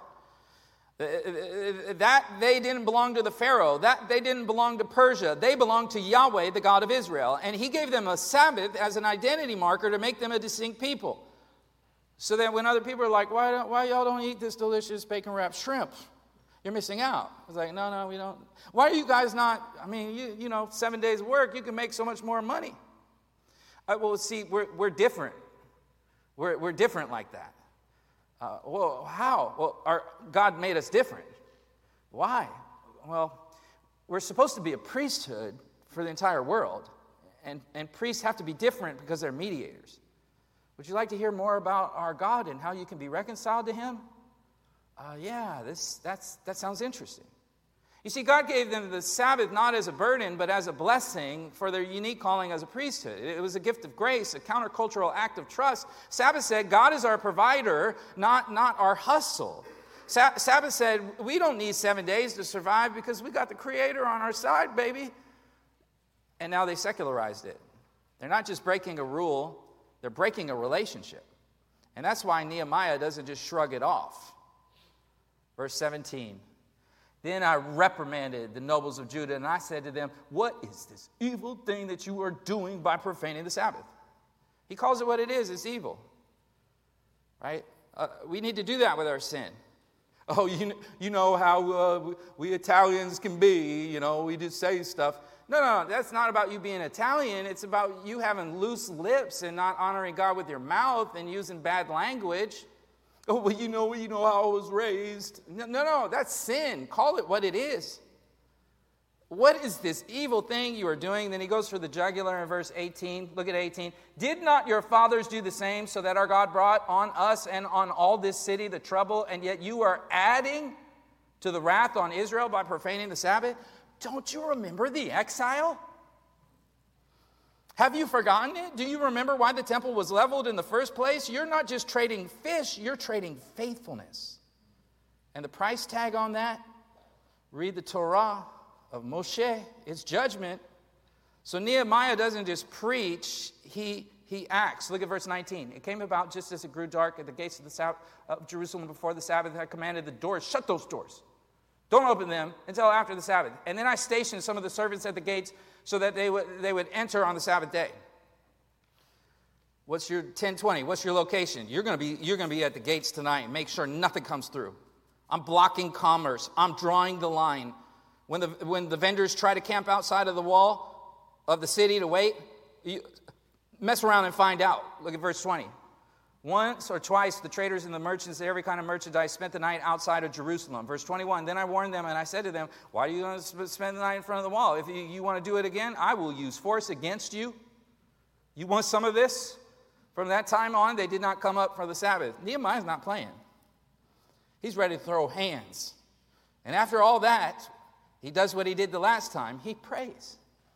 Speaker 1: That they didn't belong to the Pharaoh. That they didn't belong to Persia. They belonged to Yahweh, the God of Israel. And he gave them a Sabbath as an identity marker to make them a distinct people. So that when other people are like, why, don't, why y'all don't eat this delicious bacon-wrapped shrimp? You're missing out. I was like, no, no, we don't. Why are you guys not, I mean, you, you know, seven days of work, you can make so much more money. Uh, well, see, we're, we're different. We're, we're different like that. Uh, well, how? Well, our, God made us different. Why? Well, we're supposed to be a priesthood for the entire world. And, and priests have to be different because they're mediators. Would you like to hear more about our God and how you can be reconciled to him? Uh, yeah, this that's that sounds interesting. You see, God gave them the Sabbath not as a burden, but as a blessing for their unique calling as a priesthood. It was a gift of grace, a countercultural act of trust. Sabbath said, God is our provider, not, not our hustle. Sa- Sabbath said, we don't need seven days to survive because we got the Creator on our side, baby. And now they secularized it. They're not just breaking a rule, they're breaking a relationship. And that's why Nehemiah doesn't just shrug it off. Verse seventeen, then I reprimanded the nobles of Judah, and I said to them, what is this evil thing that you are doing by profaning the Sabbath? He calls it what it is, it's evil. Right? Uh, we need to do that with our sin. Oh, you, you know how uh, we Italians can be, you know, we just say stuff. No, no, that's not about you being Italian. It's about you having loose lips and not honoring God with your mouth and using bad language. Oh, well, you know, you know how I was raised. No, no, no, that's sin. Call it what it is. What is this evil thing you are doing? Then he goes for the jugular in verse eighteen. Look at eighteen. Did not your fathers do the same so that our God brought on us and on all this city the trouble, and yet you are adding to the wrath on Israel by profaning the Sabbath? Don't you remember the exile? Have you forgotten it? Do you remember why the temple was leveled in the first place? You're not just trading fish, you're trading faithfulness. And the price tag on that, read the Torah of Moshe, it's judgment. So Nehemiah doesn't just preach, he, he acts. Look at verse nineteen. It came about just as it grew dark at the gates of, the South, of Jerusalem before the Sabbath. I commanded the doors, shut those doors. Don't open them until after the Sabbath. And then I stationed some of the servants at the gates so that they would, they would enter on the Sabbath day. What's your ten twenty? What's your location? You're going to be you're going to be at the gates tonight. Make sure nothing comes through. I'm blocking commerce. I'm drawing the line. When the when the vendors try to camp outside of the wall of the city to wait, you mess around and find out. Look at verse twenty. Once or twice the traders and the merchants of every kind of merchandise spent the night outside of Jerusalem. Verse twenty-one, then I warned them and I said to them, why do you want to spend the night in front of the wall? If you, you want to do it again, I will use force against you. You want some of this? From that time on, they did not come up for the Sabbath. Nehemiah's not playing. He's ready to throw hands. And after all that, he does what he did the last time. He prays.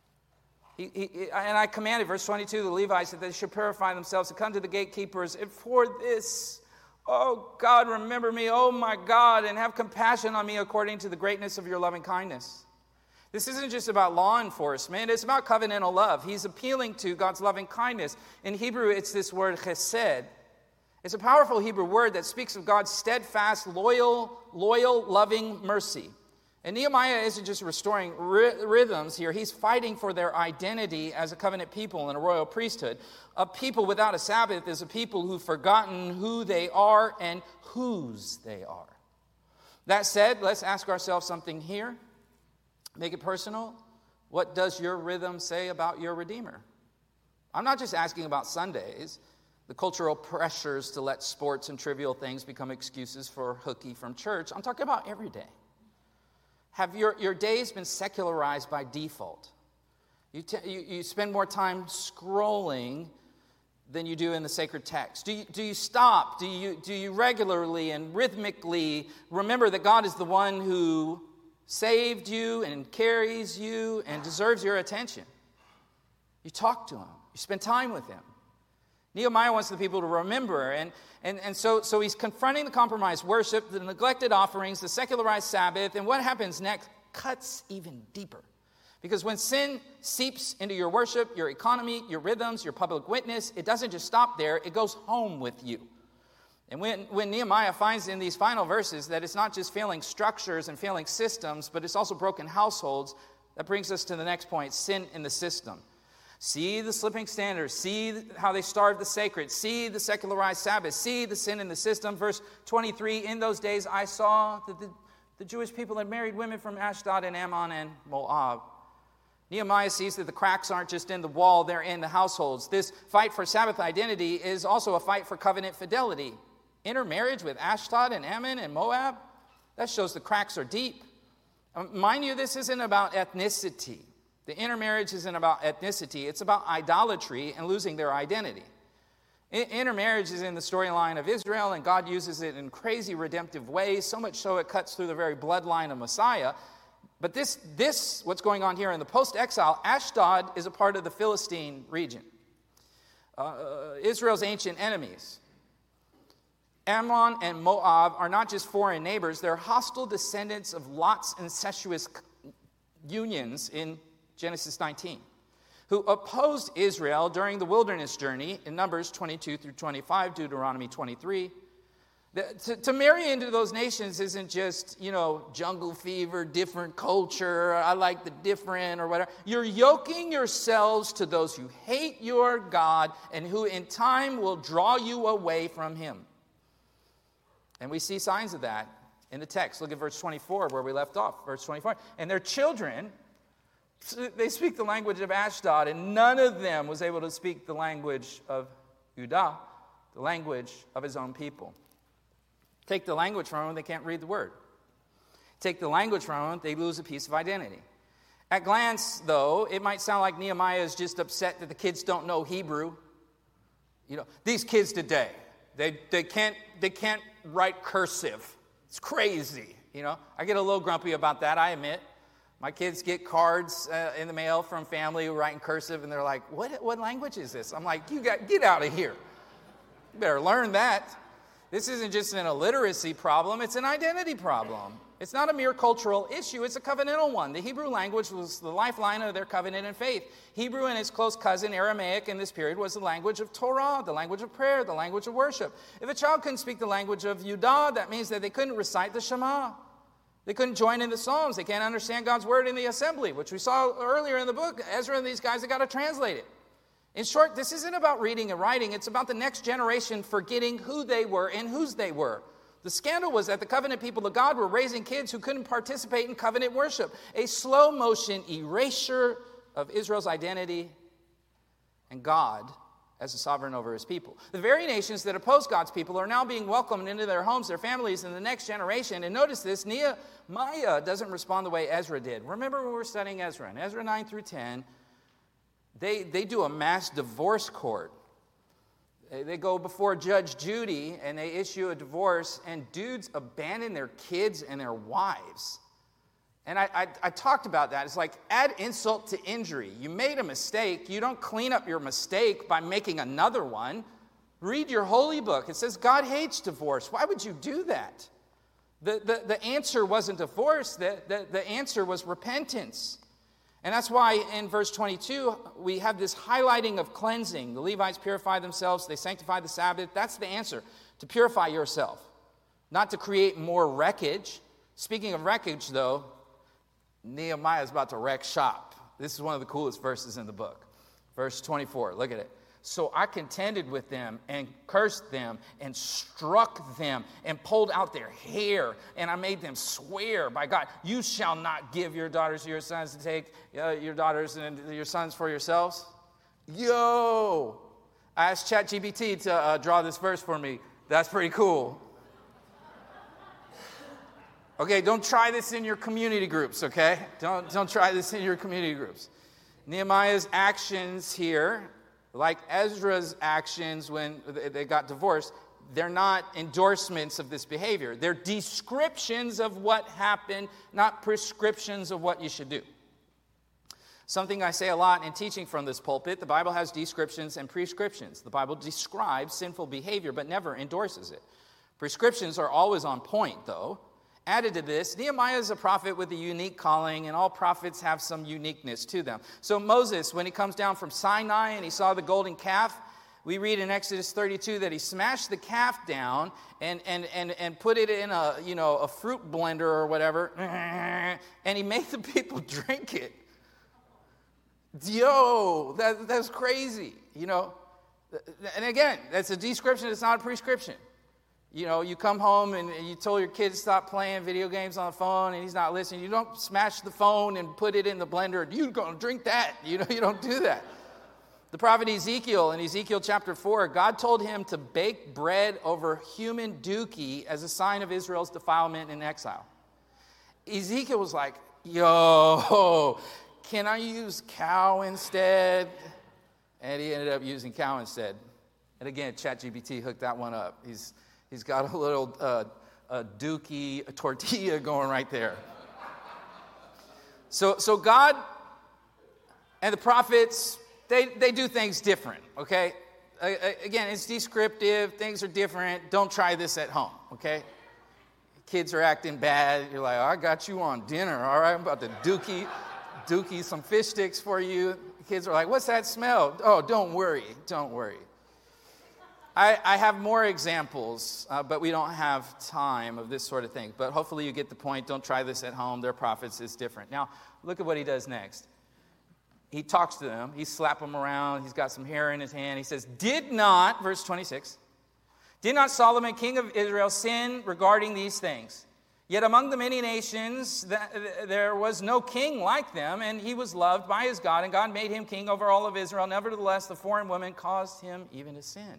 Speaker 1: He, he, and I commanded, verse twenty-two, the Levites, that they should purify themselves to come to the gatekeepers. And for this, oh God, remember me, oh my God, and have compassion on me according to the greatness of your loving kindness. This isn't just about law enforcement. It's about covenantal love. He's appealing to God's loving kindness. In Hebrew, it's this word chesed. It's a powerful Hebrew word that speaks of God's steadfast, loyal, loyal, loving mercy. And Nehemiah isn't just restoring ry- rhythms here. He's fighting for their identity as a covenant people and a royal priesthood. A people without a Sabbath is a people who've forgotten who they are and whose they are. That said, let's ask ourselves something here. Make it personal. What does your rhythm say about your Redeemer? I'm not just asking about Sundays, the cultural pressures to let sports and trivial things become excuses for hooky from church. I'm talking about every day. Have your, your days been secularized by default? You, t- you, you spend more time scrolling than you do in the sacred text. Do you, do you stop? Do you, do you regularly and rhythmically remember that God is the one who saved you and carries you and deserves your attention? You talk to him. You spend time with him. Nehemiah wants the people to remember, and, and, and so, so he's confronting the compromised worship, the neglected offerings, the secularized Sabbath, and what happens next cuts even deeper. Because when sin seeps into your worship, your economy, your rhythms, your public witness, it doesn't just stop there, it goes home with you. And when, when Nehemiah finds in these final verses that it's not just failing structures and failing systems, but it's also broken households, that brings us to the next point, sin in the system. See the slipping standards. See how they starve the sacred. See the secularized Sabbath. See the sin in the system. Verse twenty-three, in those days I saw that the, the Jewish people had married women from Ashdod and Ammon and Moab. Nehemiah sees that the cracks aren't just in the wall, they're in the households. This fight for Sabbath identity is also a fight for covenant fidelity. Intermarriage with Ashdod and Ammon and Moab, that shows the cracks are deep. Mind you, this isn't about ethnicity. The intermarriage isn't about ethnicity. It's about idolatry and losing their identity. Intermarriage is in the storyline of Israel, and God uses it in crazy redemptive ways, so much so it cuts through the very bloodline of Messiah. But this, this what's going on here in the post-exile, Ashdod is a part of the Philistine region. Uh, Israel's ancient enemies. Ammon and Moab are not just foreign neighbors, they're hostile descendants of Lot's incestuous unions in Genesis nineteen, who opposed Israel during the wilderness journey in Numbers twenty-two through twenty-five, Deuteronomy twenty-three. The, to, to marry into those nations isn't just, you know, jungle fever, different culture, I like the different or whatever. You're yoking yourselves to those who hate your God and who in time will draw you away from him. And we see signs of that in the text. Look at verse twenty-four where we left off. Verse twenty-four. And their children, they speak the language of Ashdod, and none of them was able to speak the language of Judah, the language of his own people. Take the language from them, they can't read the word. Take the language from them, they lose a piece of identity. At glance, though, it might sound like Nehemiah is just upset that the kids don't know Hebrew. You know, these kids today, they they can't they can't write cursive. It's crazy, you know. I get a little grumpy about that, I admit. My kids get cards uh, in the mail from family who write in cursive, and they're like, what, what language is this? I'm like, you got get out of here. You better learn that. This isn't just an illiteracy problem, it's an identity problem. It's not a mere cultural issue, it's a covenantal one. The Hebrew language was the lifeline of their covenant and faith. Hebrew and its close cousin, Aramaic, in this period was the language of Torah, the language of prayer, the language of worship. If a child couldn't speak the language of Judah, that means that they couldn't recite the Shema. They couldn't join in the Psalms. They can't understand God's word in the assembly, which we saw earlier in the book. Ezra and these guys have got to translate it. In short, this isn't about reading and writing. It's about the next generation forgetting who they were and whose they were. The scandal was that the covenant people of God were raising kids who couldn't participate in covenant worship, a slow-motion erasure of Israel's identity and God as a sovereign over his people. The very nations that oppose God's people are now being welcomed into their homes, their families, and the next generation. And notice this, Nehemiah doesn't respond the way Ezra did. Remember when we were studying Ezra, in Ezra nine through ten, they, they do a mass divorce court. They, they go before Judge Judy and they issue a divorce, and dudes abandon their kids and their wives. And I, I, I talked about that. It's like, add insult to injury. You made a mistake. You don't clean up your mistake by making another one. Read your holy book. It says God hates divorce. Why would you do that? The, the, the answer wasn't divorce. The, the, the answer was repentance. And that's why in verse twenty-two, we have this highlighting of cleansing. The Levites purify themselves. They sanctify the Sabbath. That's the answer, to purify yourself, not to create more wreckage. Speaking of wreckage, though, Nehemiah is about to wreck shop. This is one of the coolest verses in the book. Verse twenty-four, look at it. So I contended with them and cursed them and struck them and pulled out their hair. And I made them swear by God, you shall not give your daughters to your sons to take uh, your daughters and your sons for yourselves. Yo! I asked ChatGPT to uh, draw this verse for me. That's pretty cool. Okay, don't try this in your community groups, okay? Don't, don't try this in your community groups. Nehemiah's actions here, like Ezra's actions when they got divorced, they're not endorsements of this behavior. They're descriptions of what happened, not prescriptions of what you should do. Something I say a lot in teaching from this pulpit, the Bible has descriptions and prescriptions. The Bible describes sinful behavior but never endorses it. Prescriptions are always on point, though. Added to this, Nehemiah is a prophet with a unique calling, and all prophets have some uniqueness to them. So Moses, when he comes down from Sinai and he saw the golden calf, we read in Exodus thirty-two that he smashed the calf down and, and, and, and put it in a, you know, a fruit blender or whatever, and he made the people drink it. Yo, that, that's crazy, you know. And again, that's a description, it's not a prescription. You know, you come home and you told your kid to stop playing video games on the phone and he's not listening. You don't smash the phone and put it in the blender. You're going to drink that. You know, you don't do that. The prophet Ezekiel, in Ezekiel chapter four, God told him to bake bread over human dookie as a sign of Israel's defilement in exile. Ezekiel was like, yo, can I use cow instead? And he ended up using cow instead. And again, ChatGPT hooked that one up. He's He's got a little uh, a dookie a tortilla going right there. So, so God and the prophets, they, they do things different, okay? Uh, again, it's descriptive. Things are different. Don't try this at home, okay? Kids are acting bad. You're like, oh, I got you on dinner, all right? I'm about to dookie, dookie some fish sticks for you. Kids are like, what's that smell? Oh, don't worry. Don't worry. I, I have more examples, uh, but we don't have time of this sort of thing. But hopefully you get the point. Don't try this at home. Their prophets is different. Now, look at what he does next. He talks to them. He slaps them around. He's got some hair in his hand. He says, did not, verse twenty-six, did not Solomon, king of Israel, sin regarding these things? Yet among the many nations there was no king like them, and he was loved by his God, and God made him king over all of Israel. Nevertheless, the foreign woman caused him even to sin.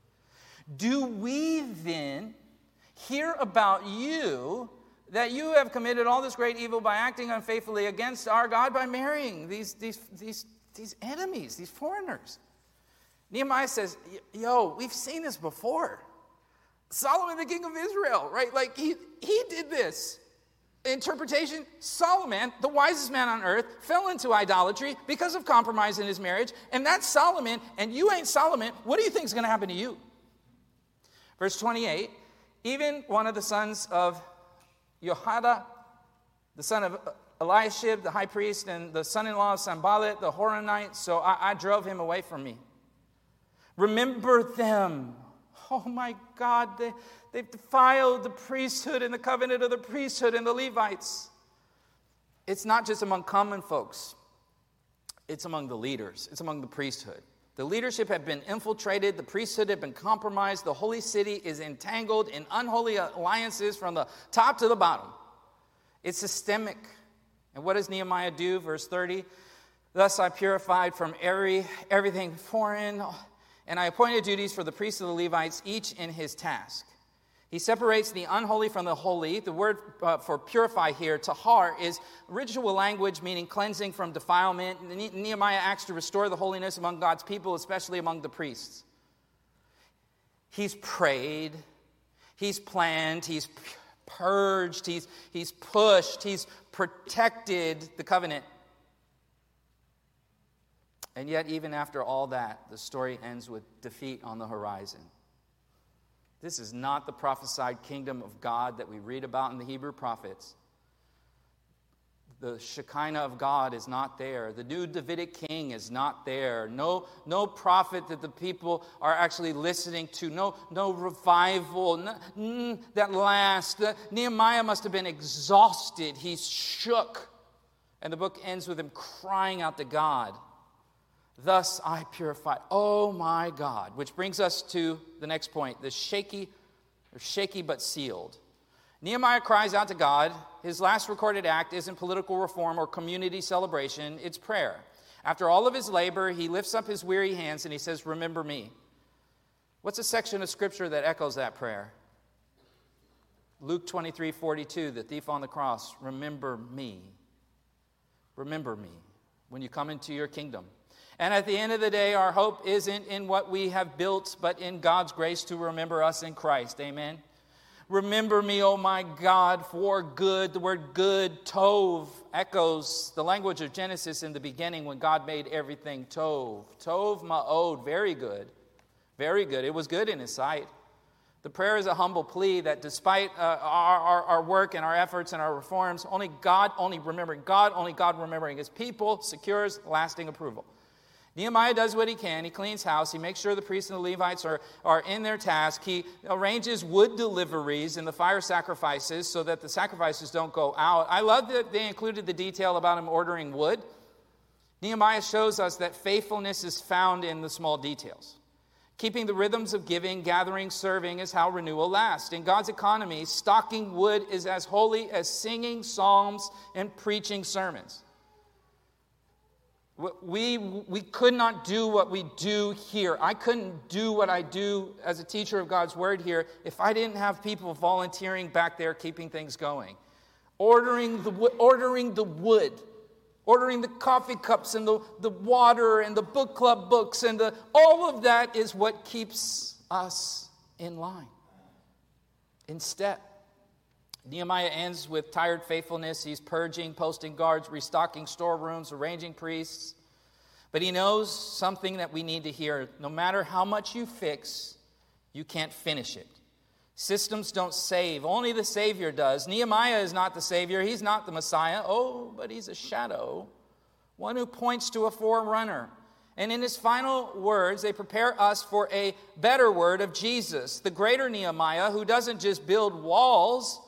Speaker 1: Do we then hear about you that you have committed all this great evil by acting unfaithfully against our God by marrying these, these, these, these enemies, these foreigners? Nehemiah says, yo, we've seen this before. Solomon, the king of Israel, right? Like he, he did this. Interpretation, Solomon, the wisest man on earth, fell into idolatry because of compromise in his marriage. And that's Solomon, and you ain't Solomon. What do you think is going to happen to you? Verse twenty-eight, even one of the sons of Jehoiada, the son of Eliashib, the high priest, and the son-in-law of Sanballat, the Horonite, so I, I drove him away from me. Remember them. Oh my God, they, they've defiled the priesthood and the covenant of the priesthood and the Levites. It's not just among common folks. It's among the leaders. It's among the priesthood. The leadership had been infiltrated. The priesthood had been compromised. The holy city is entangled in unholy alliances from the top to the bottom. It's systemic. And what does Nehemiah do? Verse thirty, thus I purified from every everything foreign, and I appointed duties for the priests of the Levites, each in his task. He separates the unholy from the holy. The word uh, for purify here, tahar, is ritual language meaning cleansing from defilement. Ne- Nehemiah acts to restore the holiness among God's people, especially among the priests. He's prayed, he's planned, he's purged, he's, he's pushed, he's protected the covenant. And yet, even after all that, the story ends with defeat on the horizon. This is not the prophesied kingdom of God that we read about in the Hebrew prophets. The Shekinah of God is not there. The new Davidic king is not there. No, no prophet that the people are actually listening to. No, no revival no, mm, that lasts. The, Nehemiah must have been exhausted. He's shook. And the book ends with him crying out to God. Thus I purify. Oh my God. Which brings us to the next point. The shaky, or shaky but sealed. Nehemiah cries out to God. His last recorded act isn't political reform or community celebration. It's prayer. After all of his labor, he lifts up his weary hands and he says, remember me. What's a section of scripture that echoes that prayer? Luke twenty-three forty-two, the thief on the cross. Remember me. Remember me when you come into your kingdom. And at the end of the day, our hope isn't in what we have built, but in God's grace to remember us in Christ. Amen. Remember me, oh my God, for good. The word good, tov, echoes the language of Genesis in the beginning when God made everything tov. Tov ma'od, very good. Very good. It was good in his sight. The prayer is a humble plea that despite uh, our, our, our work and our efforts and our reforms, only God, only remembering God, only God remembering his people secures lasting approval. Nehemiah does what he can. He cleans house. He makes sure the priests and the Levites are, are in their task. He arranges wood deliveries and the fire sacrifices so that the sacrifices don't go out. I love that they included the detail about him ordering wood. Nehemiah shows us that faithfulness is found in the small details. Keeping the rhythms of giving, gathering, serving is how renewal lasts. In God's economy, stocking wood is as holy as singing psalms and preaching sermons. We, we could not do what we do here. I couldn't do what I do as a teacher of God's word here if I didn't have people volunteering back there keeping things going. Ordering the, ordering the wood, ordering the coffee cups and the, the water and the book club books and the, all of that is what keeps us in line, in step. Nehemiah ends with tired faithfulness. He's purging, posting guards, restocking storerooms, arranging priests. But he knows something that we need to hear. No matter how much you fix, you can't finish it. Systems don't save. Only the Savior does. Nehemiah is not the Savior. He's not the Messiah. Oh, but he's a shadow. One who points to a forerunner. And in his final words, they prepare us for a better word of Jesus, the greater Nehemiah, who doesn't just build walls.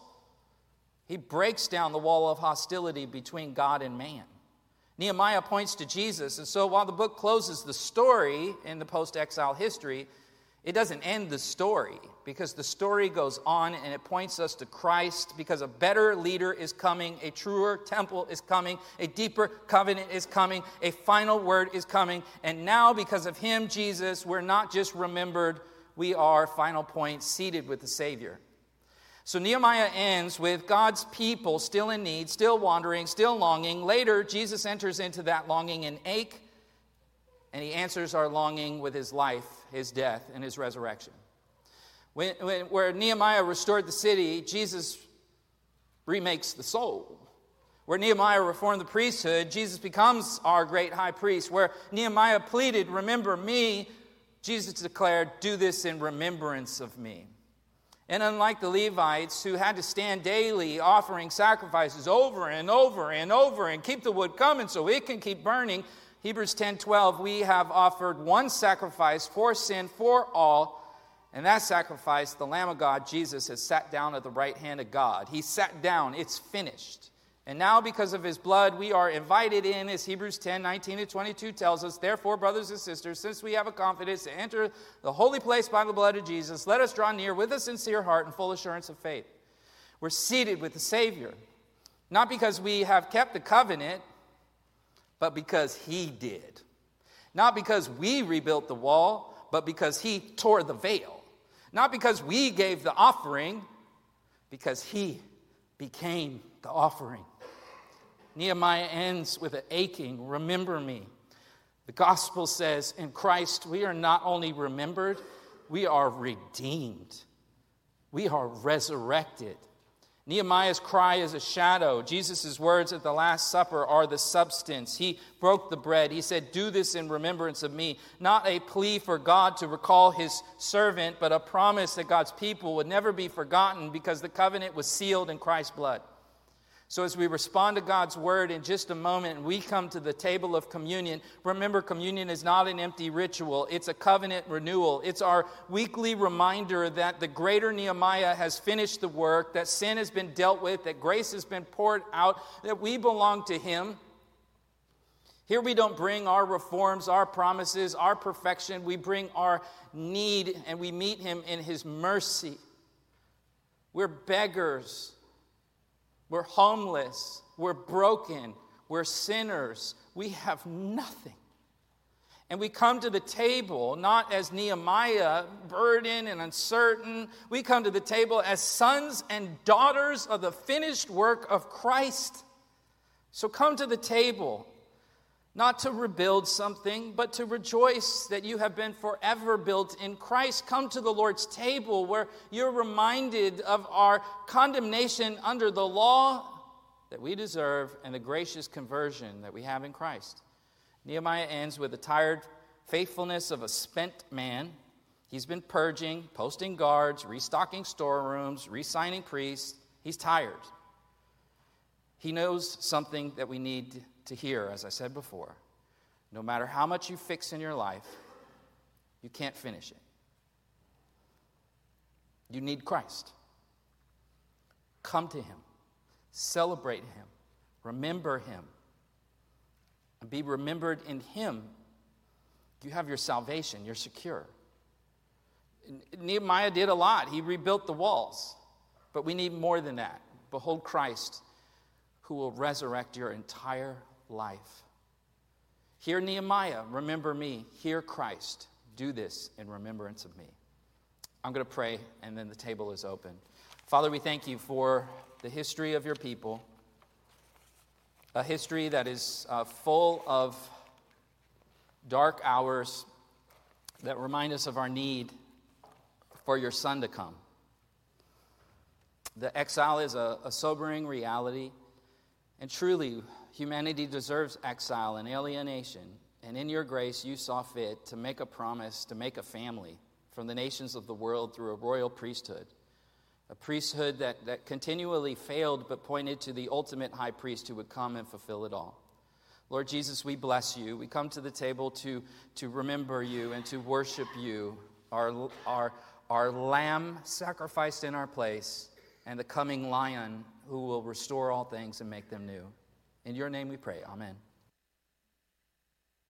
Speaker 1: He breaks down the wall of hostility between God and man. Nehemiah points to Jesus, and so while the book closes the story in the post-exile history, it doesn't end the story, because the story goes on and it points us to Christ, because a better leader is coming, a truer temple is coming, a deeper covenant is coming, a final word is coming, and now because of him, Jesus, we're not just remembered, we are, final point, seated with the Savior. So Nehemiah ends with God's people still in need, still wandering, still longing. Later, Jesus enters into that longing and ache, and he answers our longing with his life, his death, and his resurrection. When, when, where Nehemiah restored the city, Jesus remakes the soul. Where Nehemiah reformed the priesthood, Jesus becomes our great high priest. Where Nehemiah pleaded, remember me, Jesus declared, do this in remembrance of me. And unlike the Levites, who had to stand daily offering sacrifices over and over and over and keep the wood coming so it can keep burning, Hebrews ten twelve, we have offered one sacrifice for sin for all, and that sacrifice, the Lamb of God, Jesus, has sat down at the right hand of God. He sat down. It's finished. And now, because of his blood, we are invited in, as Hebrews ten nineteen to twenty-two tells us. Therefore, brothers and sisters, since we have a confidence to enter the holy place by the blood of Jesus, let us draw near with a sincere heart and full assurance of faith. We're seated with the Savior, not because we have kept the covenant, but because he did. Not because we rebuilt the wall, but because he tore the veil. Not because we gave the offering, because he became the offering. Nehemiah ends with an aching, remember me. The gospel says in Christ we are not only remembered, we are redeemed. We are resurrected. Nehemiah's cry is a shadow. Jesus' words at the Last Supper are the substance. He broke the bread. He said, "Do this in remembrance of me." Not a plea for God to recall his servant, but a promise that God's people would never be forgotten because the covenant was sealed in Christ's blood. So as we respond to God's word in just a moment and we come to the table of communion, remember, communion is not an empty ritual. It's a covenant renewal. It's our weekly reminder that the greater Nehemiah has finished the work, that sin has been dealt with, that grace has been poured out, that we belong to him. Here we don't bring our reforms, our promises, our perfection. We bring our need and we meet him in his mercy. We're beggars. We're homeless, we're broken, we're sinners, we have nothing. And we come to the table not as Nehemiah, burdened and uncertain. We come to the table as sons and daughters of the finished work of Christ. So come to the table, not to rebuild something, but to rejoice that you have been forever built in Christ. Come to the Lord's table where you're reminded of our condemnation under the law that we deserve and the gracious conversion that we have in Christ. Nehemiah ends with the tired faithfulness of a spent man. He's been purging, posting guards, restocking storerooms, re-signing priests. He's tired. He knows something that we need to hear, as I said before. No matter how much you fix in your life, you can't finish it. You need Christ. Come to him. Celebrate him. Remember him. And be remembered in him. You have your salvation. You're secure. Nehemiah did a lot. He rebuilt the walls. But we need more than that. Behold Christ, who will resurrect your entire life. Hear Nehemiah, remember me. Hear Christ, do this in remembrance of me. I'm going to pray, and then the table is open. Father, we thank you for the history of your people, a history that is uh, full of dark hours that remind us of our need for your Son to come. The exile is a, a sobering reality, and truly, humanity deserves exile and alienation, and in your grace, you saw fit to make a promise, to make a family from the nations of the world through a royal priesthood, a priesthood that, that continually failed but pointed to the ultimate high priest who would come and fulfill it all. Lord Jesus, we bless you. We come to the table to, to remember you and to worship you, our, our, our lamb sacrificed in our place, and the coming lion who will restore all things and make them new. In your name we pray. Amen.